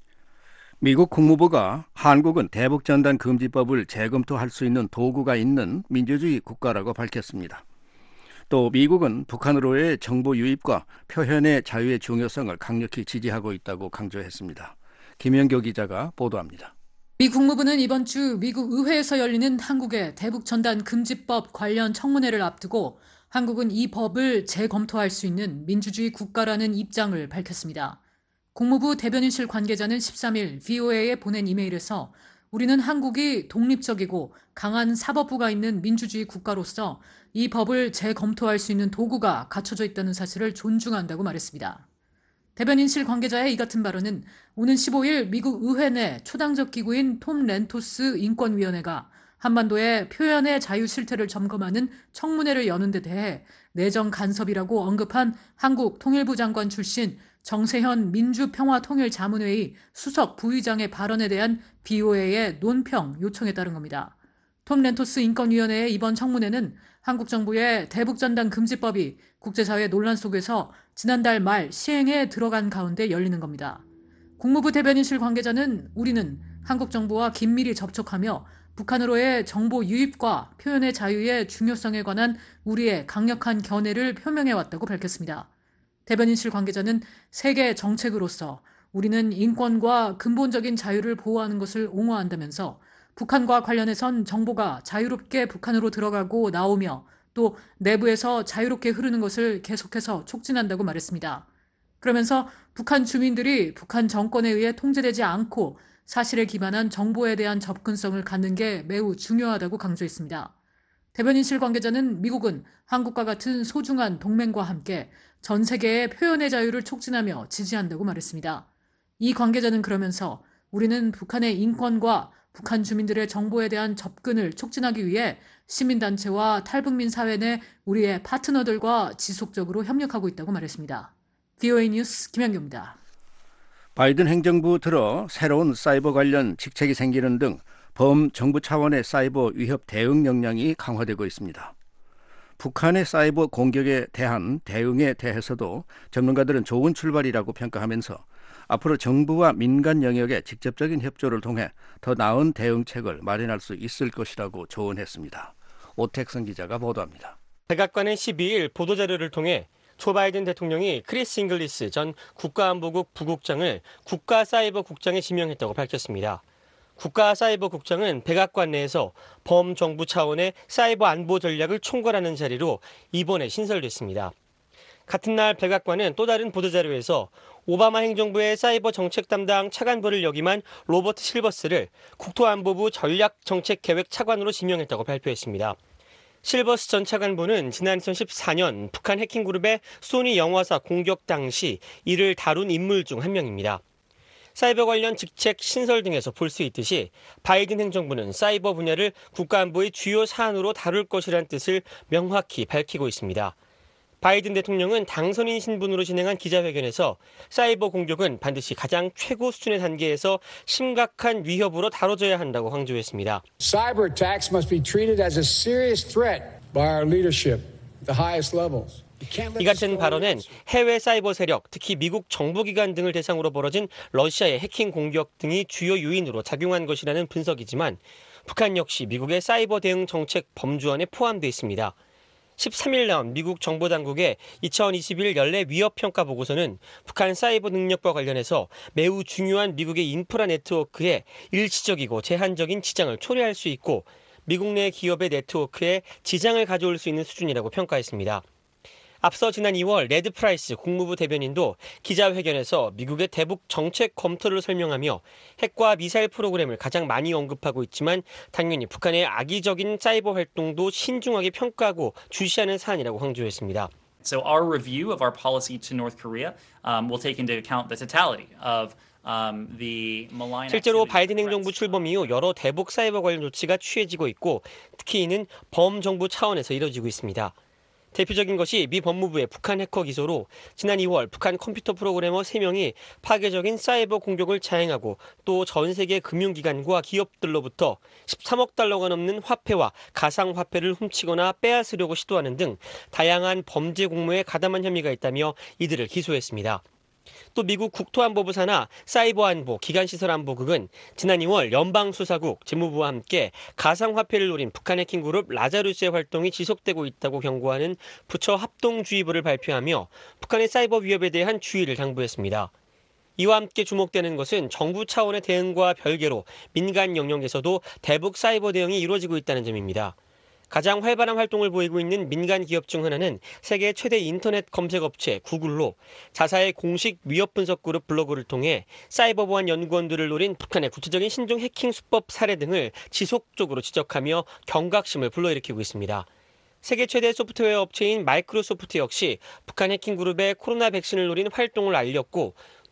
미국 국무부가 한국은 대북전단 금지법을 재검토할 수 있는 도구가 있는 민주주의 국가라고 밝혔습니다. 또 미국은 북한으로의 정보 유입과 표현의 자유의 중요성을 강력히 지지하고 있다고 강조했습니다. 김영교 기자가 보도합니다. 미 국무부는 이번 주 미국 의회에서 열리는 한국의 대북전단 금지법 관련 청문회를 앞두고 한국은 이 법을 재검토할 수 있는 민주주의 국가라는 입장을 밝혔습니다. 국무부 대변인실 관계자는 십삼 일 브이오에이에 보낸 이메일에서 우리는 한국이 독립적이고 강한 사법부가 있는 민주주의 국가로서 이 법을 재검토할 수 있는 도구가 갖춰져 있다는 사실을 존중한다고 말했습니다. 대변인실 관계자의 이 같은 발언은 오는 십오 일 미국 의회 내 초당적 기구인 톰 렌토스 인권위원회가 한반도의 표현의 자유 실태를 점검하는 청문회를 여는 데 대해 내정 간섭이라고 언급한 한국 통일부 장관 출신 정세현 민주평화통일자문회의 수석 부의장의 발언에 대한 비오에이의 논평 요청에 따른 겁니다. 톰 렌토스 인권위원회의 이번 청문회는 한국 정부의 대북전단 금지법이 국제사회 논란 속에서 지난달 말 시행에 들어간 가운데 열리는 겁니다. 국무부 대변인실 관계자는 우리는 한국 정부와 긴밀히 접촉하며 북한으로의 정보 유입과 표현의 자유의 중요성에 관한 우리의 강력한 견해를 표명해왔다고 밝혔습니다. 대변인실 관계자는 세계 정책으로서 우리는 인권과 근본적인 자유를 보호하는 것을 옹호한다면서 북한과 관련해선 정보가 자유롭게 북한으로 들어가고 나오며 또 내부에서 자유롭게 흐르는 것을 계속해서 촉진한다고 말했습니다. 그러면서 북한 주민들이 북한 정권에 의해 통제되지 않고 사실에 기반한 정보에 대한 접근성을 갖는 게 매우 중요하다고 강조했습니다. 대변인실 관계자는 미국은 한국과 같은 소중한 동맹과 함께 전 세계의 표현의 자유를 촉진하며 지지한다고 말했습니다. 이 관계자는 그러면서 우리는 북한의 인권과 북한 주민들의 정보에 대한 접근을 촉진하기 위해 시민단체와 탈북민 사회 내 우리의 파트너들과 지속적으로 협력하고 있다고 말했습니다. 비오에이 뉴스 김현규입니다. 바이든 행정부 들어 새로운 사이버 관련 직책이 생기는 등 범정부 차원의 사이버 위협 대응 역량이 강화되고 있습니다. 북한의 사이버 공격에 대한 대응에 대해서도 전문가들은 좋은 출발이라고 평가하면서 앞으로 정부와 민간 영역의 직접적인 협조를 통해 더 나은 대응책을 마련할 수 있을 것이라고 조언했습니다. 오택선 기자가 보도합니다. 백악관은 십이일 보도자료를 통해 조 바이든 대통령이 크리스 잉글리스 전 국가안보국 부국장을 국가사이버국장에 지명했다고 밝혔습니다. 국가사이버국장은 백악관 내에서 범정부 차원의 사이버 안보 전략을 총괄하는 자리로 이번에 신설됐습니다. 같은 날 백악관은 또 다른 보도자료에서 오바마 행정부의 사이버 정책 담당 차관보를 역임한 로버트 실버스를 국토안보부 전략정책계획 차관으로 지명했다고 발표했습니다. 실버스 전 차관보는 지난 이천십사년 북한 해킹그룹의 소니 영화사 공격 당시 이를 다룬 인물 중 한 명입니다. 사이버 관련 직책 신설 등에서 볼 수 있듯이 바이든 행정부는 사이버 분야를 국가안보의 주요 사안으로 다룰 것이라는 뜻을 명확히 밝히고 있습니다. 바이든 대통령은 당선인 신분으로 진행한 기자회견에서 사이버 공격은 반드시 가장 최고 수준의 단계에서 심각한 위협으로 다뤄져야 한다고 강조했습니다. Cyber attacks must be treated as a serious threat by our leadership at the highest levels. 이 같은 발언은 해외 사이버 세력, 특히 미국 정보기관 등을 대상으로 벌어진 러시아의 해킹 공격 등이 주요 요인으로 작용한 것이라는 분석이지만 북한 역시 미국의 사이버 대응 정책 범주안에 포함되어 있습니다. 십삼일 나온 미국 정보당국의 이천이십일 연례 위협평가 보고서는 북한 사이버 능력과 관련해서 매우 중요한 미국의 인프라 네트워크에 일시적이고 제한적인 지장을 초래할 수 있고 미국 내 기업의 네트워크에 지장을 가져올 수 있는 수준이라고 평가했습니다. 앞서 지난 이월 레드 프라이스 국무부 대변인도 기자회견에서 미국의 대북 정책 검토를 설명하며 핵과 미사일 프로그램을 가장 많이 언급하고 있지만 당연히 북한의 악의적인 사이버 활동도 신중하게 평가하고 주시하는 사안이라고 강조했습니다. So our review of our policy to North Korea um, will take into account the totality of um, the malign 실제로 바이든 행정부 출범 이후 여러 대북 사이버 관련 조치가 취해지고 있고 특히 이는 범정부 차원에서 이뤄지고 있습니다. 대표적인 것이 미 법무부의 북한 해커 기소로 지난 이월 북한 컴퓨터 프로그래머 세 명이 파괴적인 사이버 공격을 자행하고 또 전 세계 금융기관과 기업들로부터 십삼억 달러가 넘는 화폐와 가상화폐를 훔치거나 빼앗으려고 시도하는 등 다양한 범죄 공모에 가담한 혐의가 있다며 이들을 기소했습니다. 또 미국 국토안보부 산하 사이버안보 기간시설안보국은 지난 이월 연방수사국, 재무부와 함께 가상화폐를 노린 북한 해킹그룹 라자루스의 활동이 지속되고 있다고 경고하는 부처 합동주의보를 발표하며 북한의 사이버 위협에 대한 주의를 당부했습니다. 이와 함께 주목되는 것은 정부 차원의 대응과 별개로 민간 영역에서도 대북 사이버 대응이 이루어지고 있다는 점입니다. 가장 활발한 활동을 보이고 있는 민간 기업 중 하나는 세계 최대 인터넷 검색업체 구글로 자사의 공식 위협 분석 그룹 블로그를 통해 사이버 보안 연구원들을 노린 북한의 구체적인 신종 해킹 수법 사례 등을 지속적으로 지적하며 경각심을 불러일으키고 있습니다. 세계 최대 소프트웨어 업체인 마이크로소프트 역시 북한 해킹 그룹의 코로나 백신을 노린 활동을 알렸고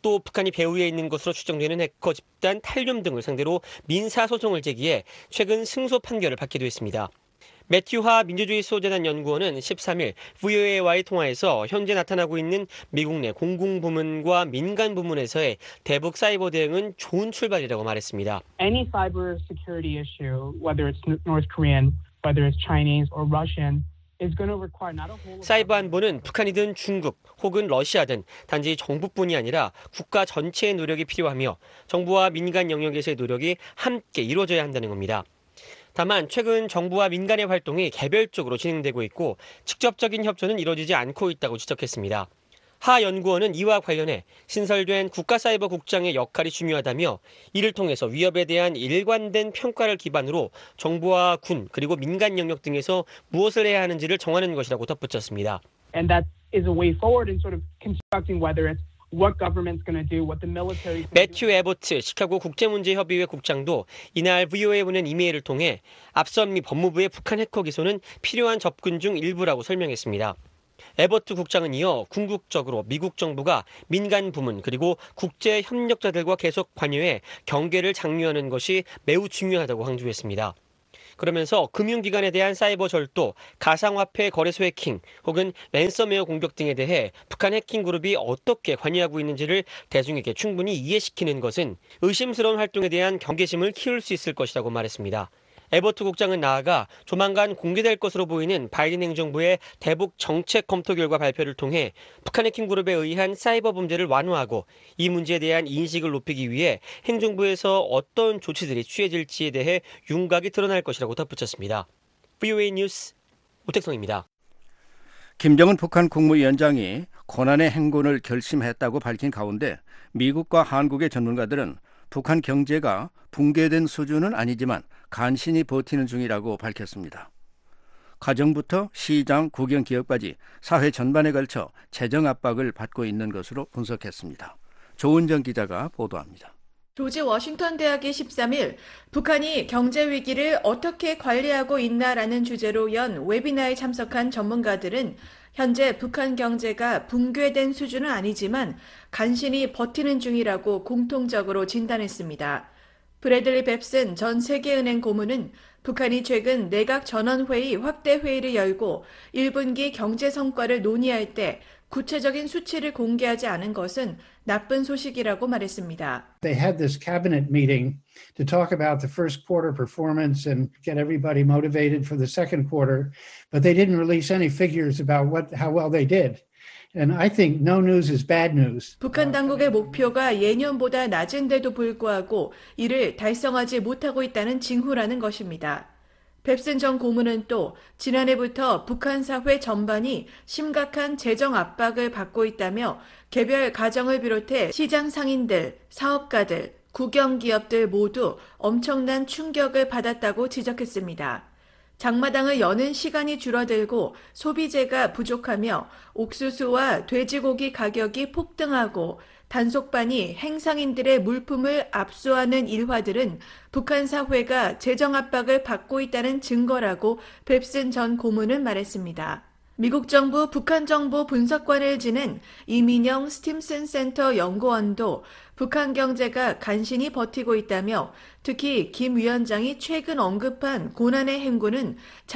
또 북한이 배후에 있는 것으로 추정되는 해커 집단 탈륨 등을 상대로 민사소송을 제기해 최근 승소 판결을 받기도 했습니다. 매튜하 민주주의 수호재단 연구원은 십삼 일 브이오에이와의 통화에서 현재 나타나고 있는 미국 내 공공부문과 민간 부문에서의 대북 사이버 대응은 좋은 출발이라고 말했습니다. Any cyber security issue, whether it's North Korean, whether it's Chinese or Russian, is going to require not a whole 사이버 안보는 북한이든 중국 혹은 러시아든 단지 정부뿐이 아니라 국가 전체의 노력이 필요하며 정부와 민간 영역에서의 노력이 함께 이루어져야 한다는 겁니다. 다만 최근 정부와 민간의 활동이 개별적으로 진행되고 있고 직접적인 협조는 이루어지지 않고 있다고 지적했습니다. 하 연구원은 이와 관련해 신설된 국가사이버국장의 역할이 중요하다며 이를 통해서 위협에 대한 일관된 평가를 기반으로 정부와 군 그리고 민간 영역 등에서 무엇을 해야 하는지를 정하는 것이라고 덧붙였습니다. And that is a way forward in sort of constructing whether it's what government's going to do, what the military. 매튜 에버트 시카고 국제문제협의회 국장도 이날 브이오에이에 보낸 이메일을 통해 앞선 미 법무부의 북한 해커 기소는 필요한 접근 중 일부라고 설명했습니다. 에버트 국장은 이어 궁극적으로 미국 정부가 민간 부문 그리고 국제 협력자들과 계속 관여해 경계를 장려하는 것이 매우 중요하다고 강조했습니다. 그러면서 금융기관에 대한 사이버 절도, 가상화폐 거래소 해킹 혹은 랜섬웨어 공격 등에 대해 북한 해킹 그룹이 어떻게 관여하고 있는지를 대중에게 충분히 이해시키는 것은 의심스러운 활동에 대한 경계심을 키울 수 있을 것이라고 말했습니다. 에버트 국장은 나아가 조만간 공개될 것으로 보이는 바이든 행정부의 대북 정책 검토 결과 발표를 통해 북한 해킹 그룹에 의한 사이버 범죄를 완화하고 이 문제에 대한 인식을 높이기 위해 행정부에서 어떤 조치들이 취해질지에 대해 윤곽이 드러날 것이라고 덧붙였습니다. 브이오에이 뉴스 오택성입니다. 김정은 북한 국무위원장이 고난의 행군을 결심했다고 밝힌 가운데 미국과 한국의 전문가들은 북한 경제가 붕괴된 수준은 아니지만 간신히 버티는 중이라고 밝혔습니다. 가정부터 시장, 국영기업까지 사회 전반에 걸쳐 재정 압박을 받고 있는 것으로 분석했습니다. 조은정 기자가 보도합니다. 조지 워싱턴 대학이 십삼 일 북한이 경제 위기를 어떻게 관리하고 있나라는 주제로 연 웨비나에 참석한 전문가들은 현재 북한 경제가 붕괴된 수준은 아니지만 간신히 버티는 중이라고 공통적으로 진단했습니다. 브래들리 뱁슨 전 세계은행 고문은 북한이 최근 내각 전원회의 확대 회의를 열고 일 분기 경제 성과를 논의할 때 구체적인 수치를 공개하지 않은 것은 나쁜 소식이라고 말했습니다. They had this cabinet meeting to talk about the first quarter performance and get everybody motivated for the second quarter, but they didn't release any figures about what how well they did. And I think no news is bad news. 북한 당국의 목표가 예년보다 낮은데도 불구하고 이를 달성하지 못하고 있다는 징후라는 것입니다. 뱁슨 전 고문은 또 지난해부터 북한 사회 전반이 심각한 재정 압박을 받고 있다며 개별 가정을 비롯해 시장 상인들, 사업가들, 국영기업들 모두 엄청난 충격을 받았다고 지적했습니다. 장마당을 여는 시간이 줄어들고 소비재가 부족하며 옥수수와 돼지고기 가격이 폭등하고 단속반이 행상인들의 물품을 압수하는 일화들은 북한 사회가 재정 압박을 받고 있다는 증거라고 뱁슨 전 고문은 말했습니다. 미국 정부 북한 정보 분석관을 지낸 이민영 스팀슨 센터 연구원도 북한 경제가 간신히 버티고 있다며 특히 김 위원장이 최근 언급한 고난의 행군은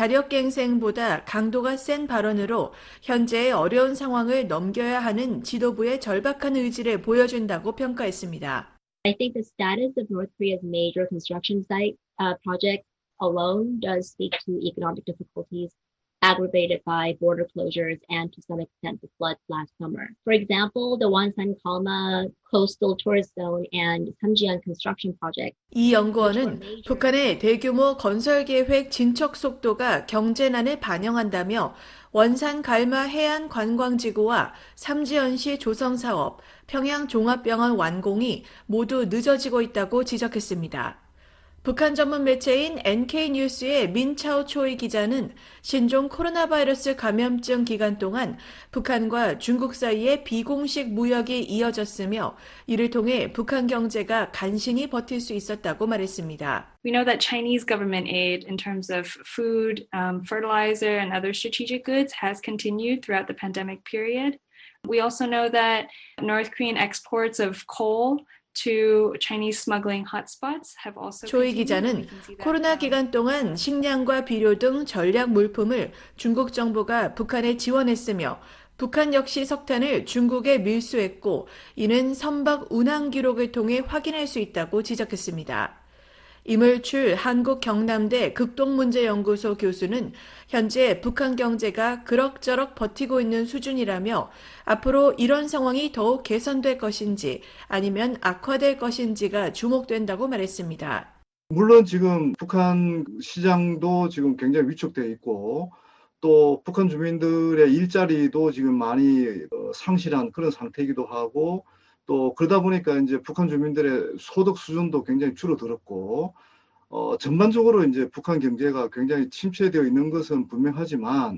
자력갱생보다 강도가 센 발언으로 현재의 어려운 상황을 넘겨야 하는 지도부의 절박한 의지를 보여준다고 평가했습니다. I think the status of North Korea's major construction site uh, project alone does speak to economic difficulties aggravated by border closures and to some extent the floods last summer. For example, the Wonsan-Kalma coastal tourist zone and Samjian construction project. 이 연구원은 북한의 대규모 건설 계획 진척 속도가 경제난을 반영한다며 원산 갈마 해안 관광지구와 삼지연시 조성 사업, 평양 종합병원 완공이 모두 늦어지고 있다고 지적했습니다. 북한 전문 매체인 엔케이뉴스의 민차오 초이 기자는 신종 코로나 바이러스 감염증 기간 동안 북한과 중국 사이에 비공식 무역이 이어졌으며 이를 통해 북한 경제가 간신히 버틸 수 있었다고 말했습니다. We know that Chinese government aid in terms of food, um, fertilizer, and other strategic goods has continued throughout the pandemic period. We also know that North Korean exports of coal to Chinese smuggling hotspots have also 조이 기자는 코로나 기간 동안 식량과 비료 등 전략 물품을 중국 정부가 북한에 지원했으며 북한 역시 석탄을 중국에 밀수했고 이는 선박 운항 기록을 통해 확인할 수 있다고 지적했습니다. 이물출 한국경남대 극동문제연구소 교수는 현재 북한 경제가 그럭저럭 버티고 있는 수준이라며 앞으로 이런 상황이 더욱 개선될 것인지 아니면 악화될 것인지가 주목된다고 말했습니다. 물론 지금 북한 시장도 지금 굉장히 위축되어 있고 또 북한 주민들의 일자리도 지금 많이 상실한 그런 상태이기도 하고 또 그러다 보니까 이제 북한 주민들의 소득 수준도 굉장히 줄어들었고 어, 전반적으로 이제 북한 경제가 굉장히 침체되어 있는 것은 분명하지만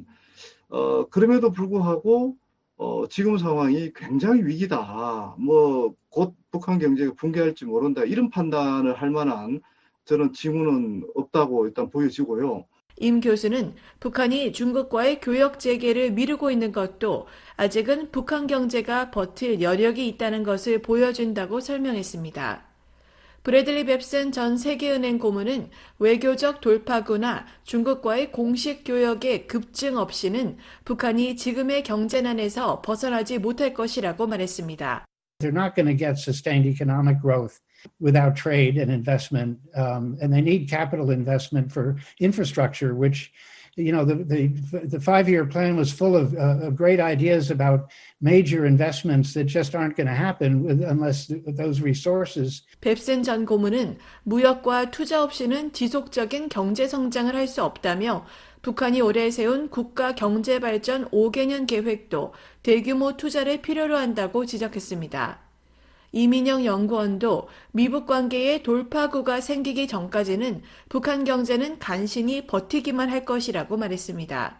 어, 그럼에도 불구하고 어, 지금 상황이 굉장히 위기다. 뭐 곧 북한 경제가 붕괴할지 모른다. 이런 판단을 할 만한 저는 징후는 없다고 일단 보여지고요. 임 교수는 북한이 중국과의 교역 재개를 미루고 있는 것도 아직은 북한 경제가 버틸 여력이 있다는 것을 보여준다고 설명했습니다. 브래들리 뱁슨 전 세계은행 고문은 외교적 돌파구나 중국과의 공식 교역의 급증 없이는 북한이 지금의 경제난에서 벗어나지 못할 것이라고 말했습니다. They're not going to get sustained economic growth without trade and investment, um, and they need capital investment for infrastructure, which, you know, the the, the five-year plan was full of, uh, of great ideas about major investments that just aren't going to happen with, unless those resources. 뱁슨 전 고문은 무역과 투자 없이는 지속적인 경제 성장을 할 수 없다며 북한이 올해 세운 국가 경제 발전 오 개년 계획도 대규모 투자를 필요로 한다고 지적했습니다. 이민영 연구원도 미북 관계에 돌파구가 생기기 전까지는 북한 경제는 간신히 버티기만 할 것이라고 말했습니다.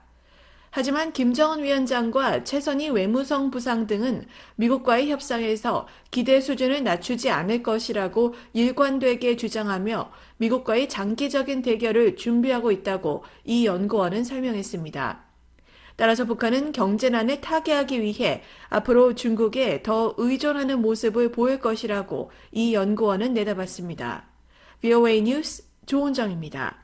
하지만 김정은 위원장과 최선희 외무성 부상 등은 미국과의 협상에서 기대 수준을 낮추지 않을 것이라고 일관되게 주장하며 미국과의 장기적인 대결을 준비하고 있다고 이 연구원은 설명했습니다. 따라서 북한은 경제난을 타개하기 위해 앞으로 중국에 더 의존하는 모습을 보일 것이라고 이 연구원은 내다봤습니다. 브이오에이 뉴스 조은정입니다.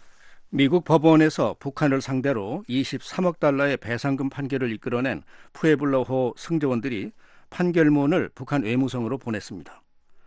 미국 법원에서 북한을 상대로 이십삼억 달러의 배상금 판결을 이끌어낸 푸에블로호 승조원들이 판결문을 북한 외무성으로 보냈습니다.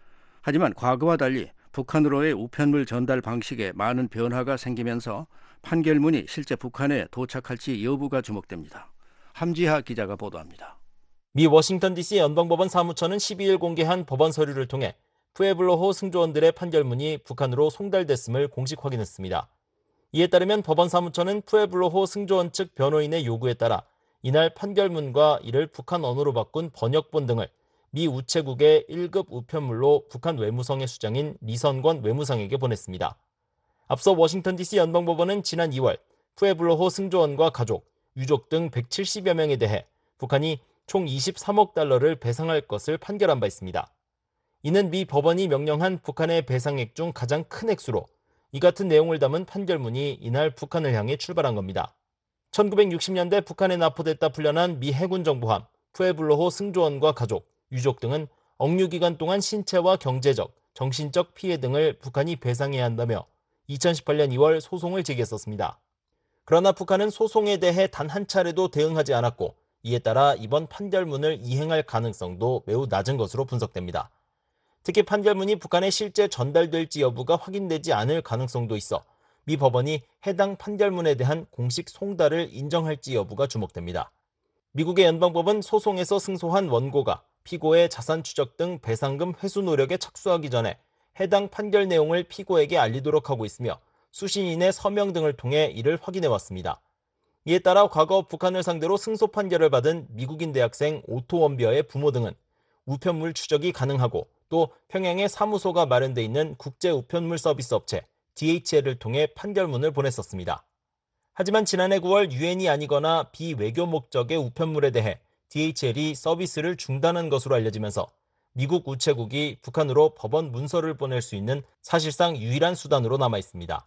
하지만 과거와 달리 북한으로의 우편물 전달 방식에 많은 변화가 생기면서 판결문이 실제 북한에 도착할지 여부가 주목됩니다. 함지하 기자가 보도합니다. 미 워싱턴 디씨 연방법원 사무처는 십이일 공개한 법원 서류를 통해 푸에블로호 승조원들의 판결문이 북한으로 송달됐음을 공식 확인했습니다. 이에 따르면 법원 사무처는 푸에블로호 승조원 측 변호인의 요구에 따라 이날 판결문과 이를 북한 언어로 바꾼 번역본 등을 미 우체국의 일 급 우편물로 북한 외무성의 수장인 리선권 외무상에게 보냈습니다. 앞서 워싱턴 디씨 연방법원은 지난 이월 푸에블로호 승조원과 가족, 유족 등 백칠십여 명에 대해 북한이 총 이십삼억 달러를 배상할 것을 판결한 바 있습니다. 이는 미 법원이 명령한 북한의 배상액 중 가장 큰 액수로 이 같은 내용을 담은 판결문이 이날 북한을 향해 출발한 겁니다. 천구백육십 년대 북한에 납포됐다 풀려난 미 해군 정보함 푸에블로호 승조원과 가족, 유족 등은 억류기간 동안 신체와 경제적, 정신적 피해 등을 북한이 배상해야 한다며 이천십팔년 이월 소송을 제기했었습니다. 그러나 북한은 소송에 대해 단 한 차례도 대응하지 않았고 이에 따라 이번 판결문을 이행할 가능성도 매우 낮은 것으로 분석됩니다. 특히 판결문이 북한에 실제 전달될지 여부가 확인되지 않을 가능성도 있어 미 법원이 해당 판결문에 대한 공식 송달을 인정할지 여부가 주목됩니다. 미국의 연방법은 소송에서 승소한 원고가 피고의 자산 추적 등 배상금 회수 노력에 착수하기 전에 해당 판결 내용을 피고에게 알리도록 하고 있으며 수신인의 서명 등을 통해 이를 확인해 왔습니다. 이에 따라 과거 북한을 상대로 승소 판결을 받은 미국인 대학생 오토 원비어의 부모 등은 우편물 추적이 가능하고 또 평양에 사무소가 마련돼 있는 국제 우편물 서비스 업체 디에이치엘을 통해 판결문을 보냈었습니다. 하지만 지난해 구월 유엔이 아니거나 비외교 목적의 우편물에 대해 디에이치엘이 서비스를 중단한 것으로 알려지면서 미국 우체국이 북한으로 법원 문서를 보낼 수 있는 사실상 유일한 수단으로 남아 있습니다.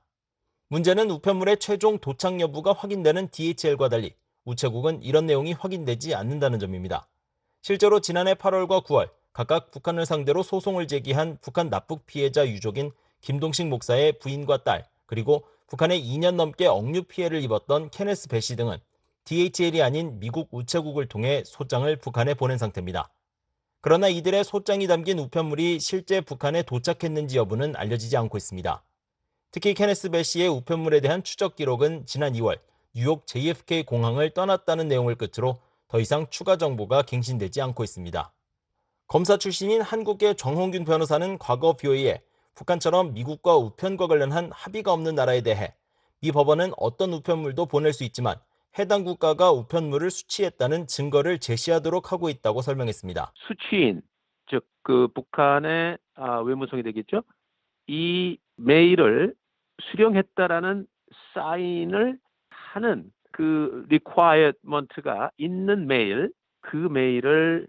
문제는 우편물의 최종 도착 여부가 확인되는 디에이치엘과 달리 우체국은 이런 내용이 확인되지 않는다는 점입니다. 실제로 지난해 팔월과 구월 각각 북한을 상대로 소송을 제기한 북한 납북 피해자 유족인 김동식 목사의 부인과 딸, 그리고 북한에 이 년 넘게 억류 피해를 입었던 케네스 배시 등은 디에이치엘이 아닌 미국 우체국을 통해 소장을 북한에 보낸 상태입니다. 그러나 이들의 소장이 담긴 우편물이 실제 북한에 도착했는지 여부는 알려지지 않고 있습니다. 특히 케네스 배시의 우편물에 대한 추적 기록은 지난 이월 뉴욕 제이에프케이 공항을 떠났다는 내용을 끝으로 더 이상 추가 정보가 갱신되지 않고 있습니다. 검사 출신인 한국의 정홍균 변호사는 과거 브이오에이에 북한처럼 미국과 우편과 관련한 합의가 없는 나라에 대해 이 법원은 어떤 우편물도 보낼 수 있지만 해당 국가가 우편물을 수취했다는 증거를 제시하도록 하고 있다고 설명했습니다. 수취인, 즉 그 북한의 아, 외무성이 되겠죠. 이 메일을 수령했다라는 사인을 하는 그 리콰이어먼트가 있는 메일, 그 메일을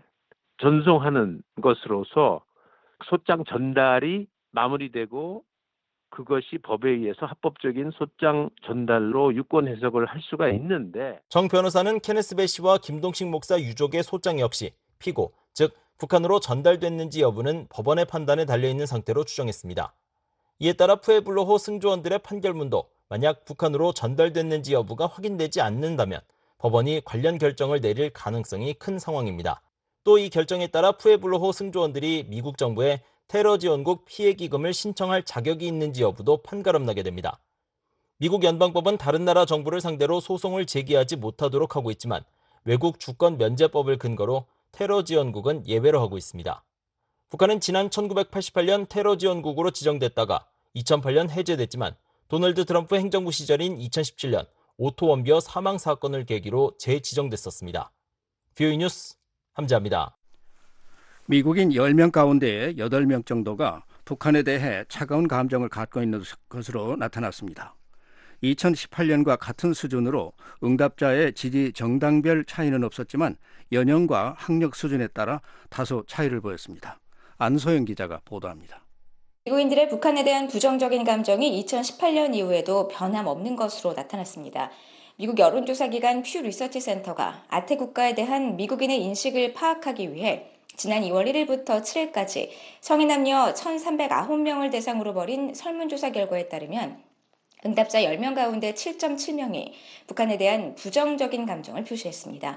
전송하는 것으로서 소장 전달이 마무리되고 그것이 법에 의해서 합법적인 소장 전달로 유권 해석을 할 수가 있는데, 정 변호사는 케네스 배시와 김동식 목사 유족의 소장 역시 피고, 즉 북한으로 전달됐는지 여부는 법원의 판단에 달려있는 상태로 추정했습니다. 이에 따라 푸에블로호 승조원들의 판결문도 만약 북한으로 전달됐는지 여부가 확인되지 않는다면 법원이 관련 결정을 내릴 가능성이 큰 상황입니다. 또 이 결정에 따라 푸에블로호 승조원들이 미국 정부에 테러 지원국 피해 기금을 신청할 자격이 있는지 여부도 판가름나게 됩니다. 미국 연방법은 다른 나라 정부를 상대로 소송을 제기하지 못하도록 하고 있지만 외국 주권 면제법을 근거로 테러 지원국은 예외로 하고 있습니다. 북한은 지난 천구백팔십팔 년 테러 지원국으로 지정됐다가 이천팔 년 해제됐지만 도널드 트럼프 행정부 시절인 이천십칠 년 오토 원비어 사망 사건을 계기로 재지정됐었습니다. 브이오에이 뉴스 함재합니다. 미국인 열 명 가운데 여덟 명 정도가 북한에 대해 차가운 감정을 갖고 있는 것으로 나타났습니다. 이천십팔 년과 같은 수준으로 응답자의 지지 정당별 차이는 없었지만 연령과 학력 수준에 따라 다소 차이를 보였습니다. 안소영 기자가 보도합니다. 미국인들의 북한에 대한 부정적인 감정이 이천십팔 년 이후에도 변함없는 것으로 나타났습니다. 미국 여론조사기관 퓨 리서치 센터가 아태 국가에 대한 미국인의 인식을 파악하기 위해 지난 이월 일일부터 칠일까지 성인 남녀 천삼백구 명을 대상으로 벌인 설문조사 결과에 따르면 응답자 열 명 가운데 칠 점 칠 명이 북한에 대한 부정적인 감정을 표시했습니다.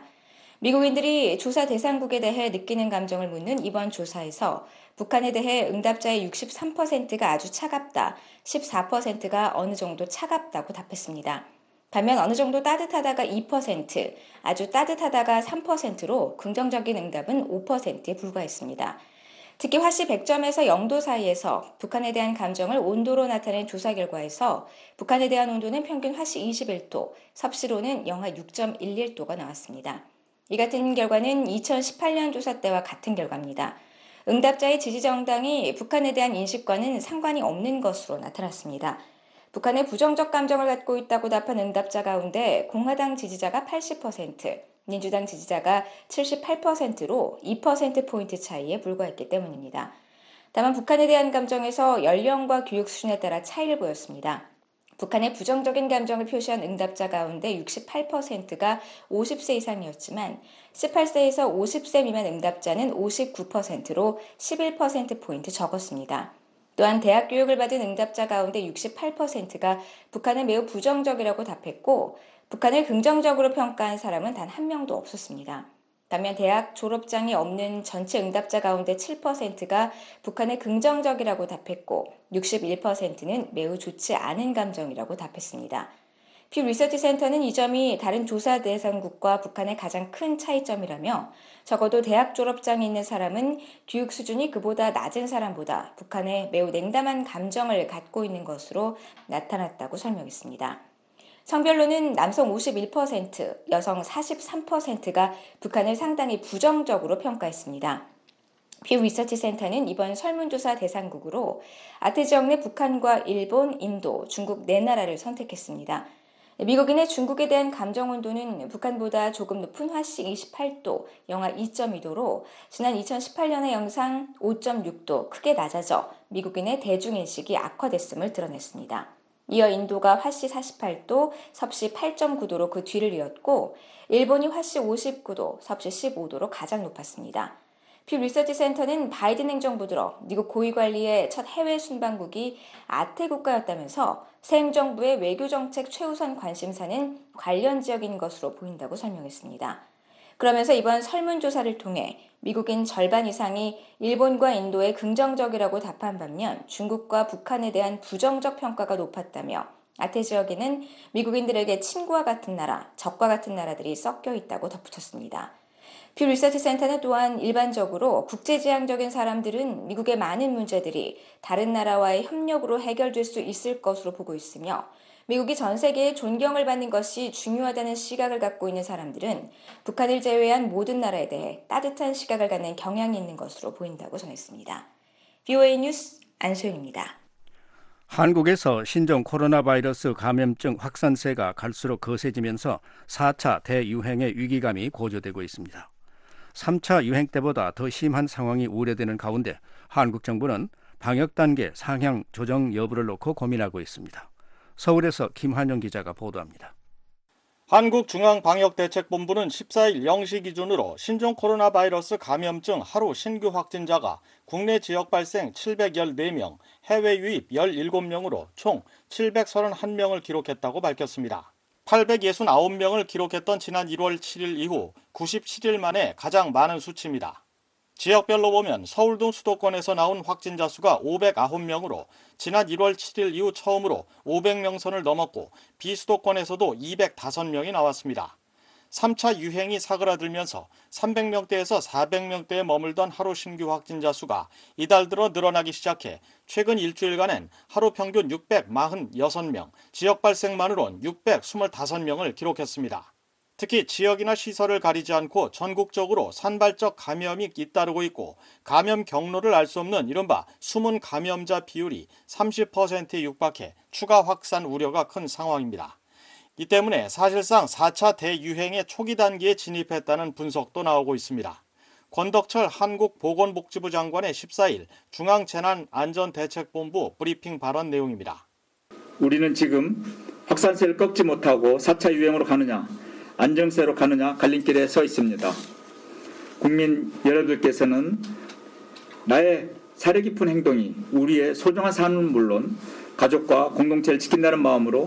미국인들이 조사 대상국에 대해 느끼는 감정을 묻는 이번 조사에서 북한에 대해 응답자의 육십삼 퍼센트가 아주 차갑다, 십사 퍼센트가 어느 정도 차갑다고 답했습니다. 반면 어느 정도 따뜻하다가 이 퍼센트, 아주 따뜻하다가 삼 퍼센트로 긍정적인 응답은 오 퍼센트에 불과했습니다. 특히 화씨 백 점에서 영 도 사이에서 북한에 대한 감정을 온도로 나타낸 조사 결과에서 북한에 대한 온도는 평균 화씨 이십일 도, 섭씨로는 영하 육 점 일일 도가 나왔습니다. 이 같은 결과는 이천십팔 년 조사 때와 같은 결과입니다. 응답자의 지지 정당이 북한에 대한 인식과는 상관이 없는 것으로 나타났습니다. 북한에 부정적 감정을 갖고 있다고 답한 응답자 가운데 공화당 지지자가 팔십 퍼센트, 민주당 지지자가 칠십팔 퍼센트로 이 퍼센트포인트 차이에 불과했기 때문입니다. 다만 북한에 대한 감정에서 연령과 교육 수준에 따라 차이를 보였습니다. 북한의 부정적인 감정을 표시한 응답자 가운데 육십팔 퍼센트가 오십 세 이상이었지만 십팔 세에서 오십 세 미만 응답자는 오십구 퍼센트로 십일 퍼센트포인트 적었습니다. 또한 대학 교육을 받은 응답자 가운데 육십팔 퍼센트가 북한을 매우 부정적이라고 답했고 북한을 긍정적으로 평가한 사람은 단 한 명도 없었습니다. 반면 대학 졸업장이 없는 전체 응답자 가운데 칠 퍼센트가 북한을 긍정적이라고 답했고 육십일 퍼센트는 매우 좋지 않은 감정이라고 답했습니다. 퓨 리서치 센터는 이 점이 다른 조사 대상국과 북한의 가장 큰 차이점이라며 적어도 대학 졸업장이 있는 사람은 교육 수준이 그보다 낮은 사람보다 북한에 매우 냉담한 감정을 갖고 있는 것으로 나타났다고 설명했습니다. 성별로는 남성 오십일 퍼센트, 여성 사십삼 퍼센트가 북한을 상당히 부정적으로 평가했습니다. 퓨 리서치 센터는 이번 설문조사 대상국으로 아태 지역 내 북한과 일본, 인도, 중국 네 나라를 선택했습니다. 미국인의 중국에 대한 감정 온도는 북한보다 조금 높은 화씨 이십팔 도, 영하 이 점 이 도로 지난 이천십팔 년의 영상 오 점 육 도 크게 낮아져 미국인의 대중인식이 악화됐음을 드러냈습니다. 이어 인도가 화씨 사십팔 도, 섭씨 팔 점 구 도로 그 뒤를 이었고 일본이 화씨 오십구 도, 섭씨 십오 도로 가장 높았습니다. 퓨 리서치 센터는 바이든 행정부 들어 미국 고위 관리의 첫 해외 순방국이 아태 국가였다면서 새 행정부의 외교정책 최우선 관심사는 관련 지역인 것으로 보인다고 설명했습니다. 그러면서 이번 설문조사를 통해 미국인 절반 이상이 일본과 인도에 긍정적이라고 답한 반면 중국과 북한에 대한 부정적 평가가 높았다며 아태 지역에는 미국인들에게 친구와 같은 나라, 적과 같은 나라들이 섞여 있다고 덧붙였습니다. 퓨 리서치 센터는 또한 일반적으로 국제지향적인 사람들은 미국의 많은 문제들이 다른 나라와의 협력으로 해결될 수 있을 것으로 보고 있으며 미국이 전 세계에 존경을 받는 것이 중요하다는 시각을 갖고 있는 사람들은 북한을 제외한 모든 나라에 대해 따뜻한 시각을 갖는 경향이 있는 것으로 보인다고 전했습니다. 브이오에이 뉴스 안소연입니다. 한국에서 신종 코로나 바이러스 감염증 확산세가 갈수록 거세지면서 사 차 대유행의 위기감이 고조되고 있습니다. 삼 차 유행 때보다 더 심한 상황이 우려되는 가운데 한국 정부는 방역 단계 상향 조정 여부를 놓고 고민하고 있습니다. 서울에서 김한영 기자가 보도합니다. 한국중앙방역대책본부는 십사 일 영 시 기준으로 신종 코로나 바이러스 감염증 하루 신규 확진자가 국내 지역 발생 칠백십사 명, 해외 유입 십칠 명으로 총 칠백삼십일 명을 기록했다고 밝혔습니다. 팔백육십구 명을 기록했던 지난 일월 칠일 이후 구십칠 일 만에 가장 많은 수치입니다. 지역별로 보면 서울 등 수도권에서 나온 확진자 수가 오백구 명으로 지난 일월 칠일 이후 처음으로 오백 명 선을 넘었고 비수도권에서도 이백오 명이 나왔습니다. 삼 차 유행이 사그라들면서 삼백 명대에서 사백 명대에 머물던 하루 신규 확진자 수가 이달 들어 늘어나기 시작해 최근 일주일간엔 하루 평균 육백사십육 명, 지역 발생만으론 육백이십오 명을 기록했습니다. 특히 지역이나 시설을 가리지 않고 전국적으로 산발적 감염이 잇따르고 있고 감염 경로를 알 수 없는 이른바 숨은 감염자 비율이 삼십 퍼센트에 육박해 추가 확산 우려가 큰 상황입니다. 이 때문에 사실상 사 차 대유행의 초기 단계에 진입했다는 분석도 나오고 있습니다. 권덕철 한국보건복지부 장관의 십사 일 중앙재난안전대책본부 브리핑 발언 내용입니다. 우리는 지금 확산세를 꺾지 못하고 사 차 유행으로 가느냐 안정세로 가느냐 갈림길에 서 있습니다. 국민 여러분께서는 나의 사려 깊은 행동이 우리의 소중한 삶은 물론 가족과 공동체를 지킨다는 마음으로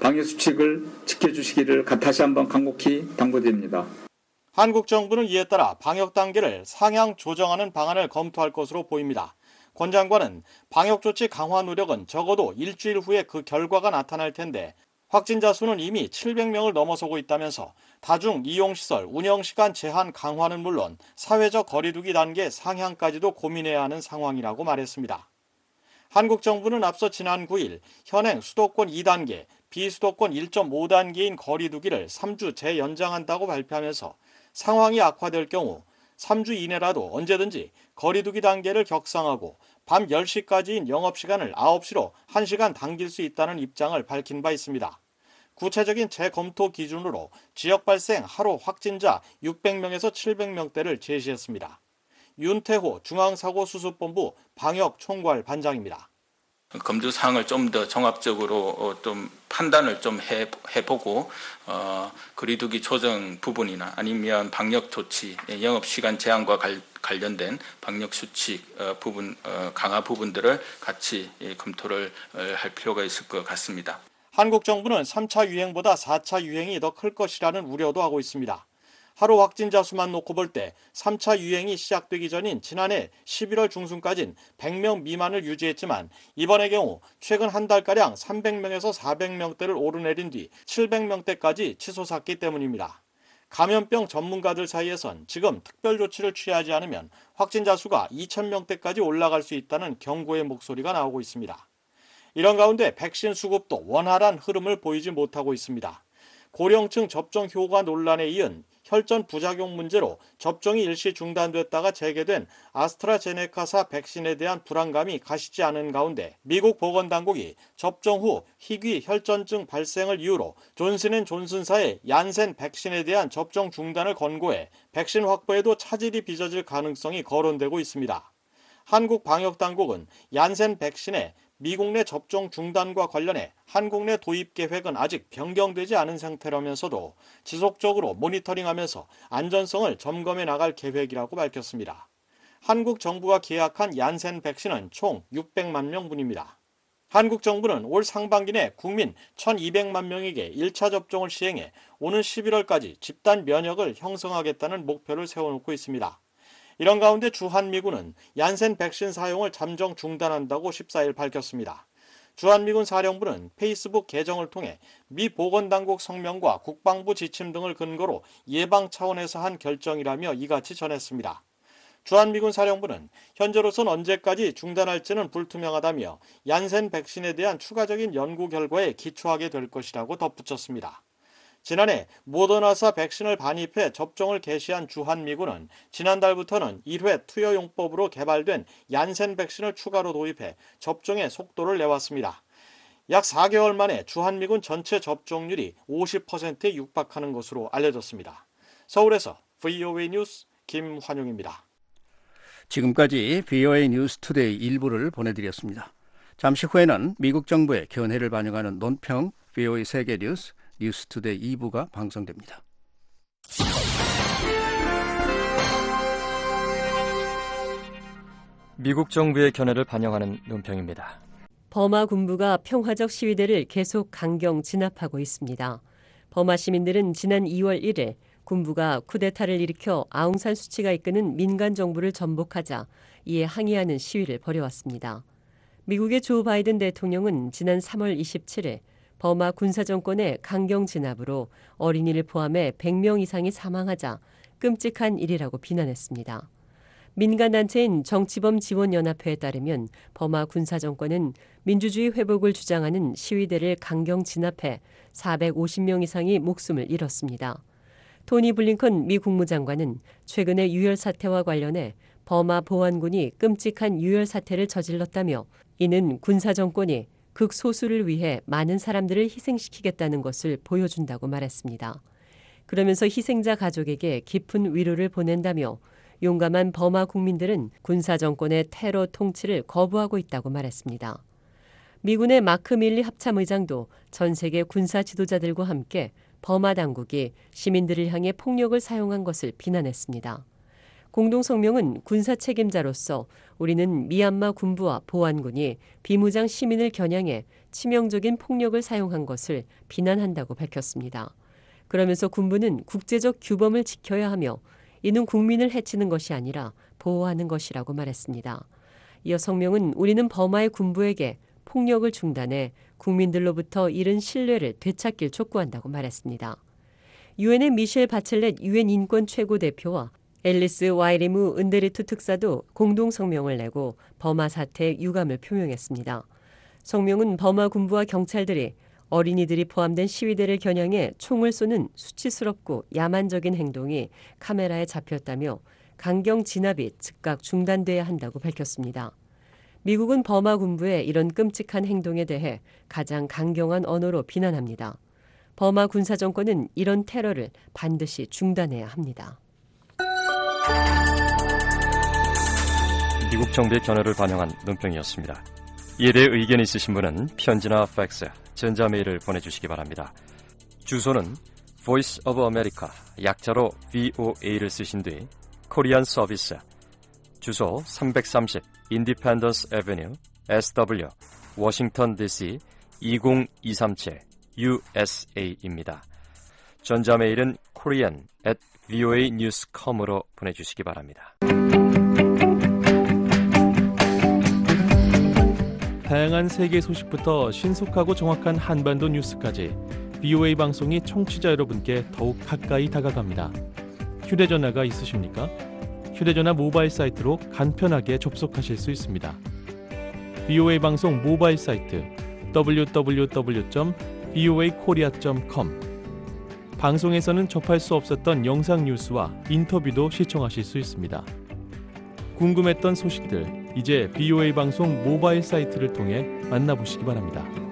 방역수칙을 지켜주시기를 다시 한번 간곡히 당부드립니다. 한국 정부는 이에 따라 방역 단계를 상향 조정하는 방안을 검토할 것으로 보입니다. 권 장관은 방역조치 강화 노력은 적어도 일주일 후에 그 결과가 나타날 텐데 확진자 수는 이미 칠백 명을 넘어서고 있다면서 다중 이용시설 운영시간 제한 강화는 물론 사회적 거리두기 단계 상향까지도 고민해야 하는 상황이라고 말했습니다. 한국 정부는 앞서 지난 구 일 현행 수도권 이 단계, 비수도권 일 점 오 단계인 거리두기를 삼 주 재연장한다고 발표하면서 상황이 악화될 경우 삼 주 이내라도 언제든지 거리두기 단계를 격상하고 밤 열 시까지인 영업시간을 아홉 시로 한 시간 당길 수 있다는 입장을 밝힌 바 있습니다. 구체적인 재검토 기준으로 지역 발생 하루 확진자 육백 명에서 칠백 명대를 제시했습니다. 윤태호 중앙사고수습본부 방역총괄 반장입니다. 검토 사항을 좀 더 종합적으로 좀 판단을 좀 해, 해보고 어, 거리두기 조정 부분이나 아니면 방역 조치, 영업시간 제한과 갈, 관련된 방역 수칙 어, 부분 어, 강화 부분들을 같이 예, 검토를 어, 할 필요가 있을 것 같습니다. 한국 정부는 삼 차 유행보다 사 차 유행이 더 클 것이라는 우려도 하고 있습니다. 하루 확진자 수만 놓고 볼 때 삼 차 유행이 시작되기 전인 지난해 십일월 중순까지는 백 명 미만을 유지했지만 이번의 경우 최근 한 달가량 삼백 명에서 사백 명대를 오르내린 뒤 칠백 명대까지 치솟았기 때문입니다. 감염병 전문가들 사이에선 지금 특별 조치를 취하지 않으면 확진자 수가 이천 명대까지 올라갈 수 있다는 경고의 목소리가 나오고 있습니다. 이런 가운데 백신 수급도 원활한 흐름을 보이지 못하고 있습니다. 고령층 접종 효과 논란에 이은 혈전 부작용 문제로 접종이 일시 중단됐다가 재개된 아스트라제네카사 백신에 대한 불안감이 가시지 않은 가운데 미국 보건당국이 접종 후 희귀 혈전증 발생을 이유로 존슨앤존슨사의 얀센 백신에 대한 접종 중단을 권고해 백신 확보에도 차질이 빚어질 가능성이 거론되고 있습니다. 한국 방역당국은 얀센 백신에 미국 내 접종 중단과 관련해 한국 내 도입 계획은 아직 변경되지 않은 상태라면서도 지속적으로 모니터링하면서 안전성을 점검해 나갈 계획이라고 밝혔습니다. 한국 정부가 계약한 얀센 백신은 총 육백만 명분입니다. 한국 정부는 올 상반기 내 국민 천이백만 명에게 일 차 접종을 시행해 오는 십일월까지 집단 면역을 형성하겠다는 목표를 세워놓고 있습니다. 이런 가운데 주한미군은 얀센 백신 사용을 잠정 중단한다고 십사일 밝혔습니다. 주한미군 사령부는 페이스북 계정을 통해 미 보건당국 성명과 국방부 지침 등을 근거로 예방 차원에서 한 결정이라며 이같이 전했습니다. 주한미군 사령부는 현재로선 언제까지 중단할지는 불투명하다며 얀센 백신에 대한 추가적인 연구 결과에 기초하게 될 것이라고 덧붙였습니다. 지난해 모더나사 백신을 반입해 접종을 개시한 주한미군은 지난달부터는 일 회 투여용법으로 개발된 얀센 백신을 추가로 도입해 접종에 속도를 내왔습니다. 약 사 개월 만에 주한미군 전체 접종률이 오십 퍼센트에 육박하는 것으로 알려졌습니다. 서울에서 브이오에이 뉴스 김환용입니다. 지금까지 브이오에이 뉴스 투데이 일부를 보내드렸습니다. 잠시 후에는 미국 정부의 견해를 반영하는 논평 브이오에이 세계 뉴스 뉴스 투데이 이 부가 방송됩니다. 미국 정부의 견해를 반영하는 논평입니다. 버마 군부가 평화적 시위대를 계속 강경 진압하고 있습니다. 버마 시민들은 지난 이월 일일 군부가 쿠데타를 일으켜 아웅산 수치가 이끄는 민간 정부를 전복하자 이에 항의하는 시위를 벌여왔습니다. 미국의 조 바이든 대통령은 지난 삼월 이십칠일 버마 군사정권의 강경 진압으로 어린이를 포함해 백 명 이상이 사망하자 끔찍한 일이라고 비난했습니다. 민간단체인 정치범지원연합회에 따르면 버마 군사정권은 민주주의 회복을 주장하는 시위대를 강경 진압해 사백오십 명 이상이 목숨을 잃었습니다. 토니 블링컨 미 국무장관은 최근의 유혈 사태와 관련해 버마 보안군이 끔찍한 유혈 사태를 저질렀다며 이는 군사정권이 극소수를 위해 많은 사람들을 희생시키겠다는 것을 보여준다고 말했습니다. 그러면서 희생자 가족에게 깊은 위로를 보낸다며 용감한 버마 국민들은 군사정권의 테러 통치를 거부하고 있다고 말했습니다. 미군의 마크 밀리 합참의장도 전 세계 군사 지도자들과 함께 버마 당국이 시민들을 향해 폭력을 사용한 것을 비난했습니다. 공동성명은 군사 책임자로서 우리는 미얀마 군부와 보안군이 비무장 시민을 겨냥해 치명적인 폭력을 사용한 것을 비난한다고 밝혔습니다. 그러면서 군부는 국제적 규범을 지켜야 하며 이는 국민을 해치는 것이 아니라 보호하는 것이라고 말했습니다. 이어 성명은 우리는 버마의 군부에게 폭력을 중단해 국민들로부터 잃은 신뢰를 되찾길 촉구한다고 말했습니다. 유엔의 미셸 바첼렛 유엔 인권 최고대표와 앨리스 와이리무 은데리투 특사도 공동 성명을 내고 버마 사태에 유감을 표명했습니다. 성명은 버마 군부와 경찰들이 어린이들이 포함된 시위대를 겨냥해 총을 쏘는 수치스럽고 야만적인 행동이 카메라에 잡혔다며 강경 진압이 즉각 중단돼야 한다고 밝혔습니다. 미국은 버마 군부의 이런 끔찍한 행동에 대해 가장 강경한 언어로 비난합니다. 버마 군사정권은 이런 테러를 반드시 중단해야 합니다. 미국 정부의 견해를 반영한 논평이었습니다. 이에 대해 의견이 있으신 분은 편지나 팩스, 전자메일을 보내주시기 바랍니다. 주소는 Voice of America, 약자로 브이오에이를 쓰신 뒤 코리안 서비스, 주소 삼백삼십 Independence Avenue, 에스더블유, 워싱턴 디씨 이공이삼칠 유에스에이입니다. 전자메일은 korean at 브이오에이 뉴스 닷컴으로 보내주시기 바랍니다. 다양한 세계 소식부터 신속하고 정확한 한반도 뉴스까지 브이오에이 방송이 청취자 여러분께 더욱 가까이 다가갑니다. 휴대전화가 있으십니까? 휴대전화 모바일 사이트로 간편하게 접속하실 수 있습니다. 브이오에이 방송 모바일 사이트 더블유 더블유 더블유 점 브이오에이 코리아 점 컴 방송에서는 접할 수 없었던 영상 뉴스와 인터뷰도 시청하실 수 있습니다. 궁금했던 소식들 이제 브이오에이 방송 모바일 사이트를 통해 만나보시기 바랍니다.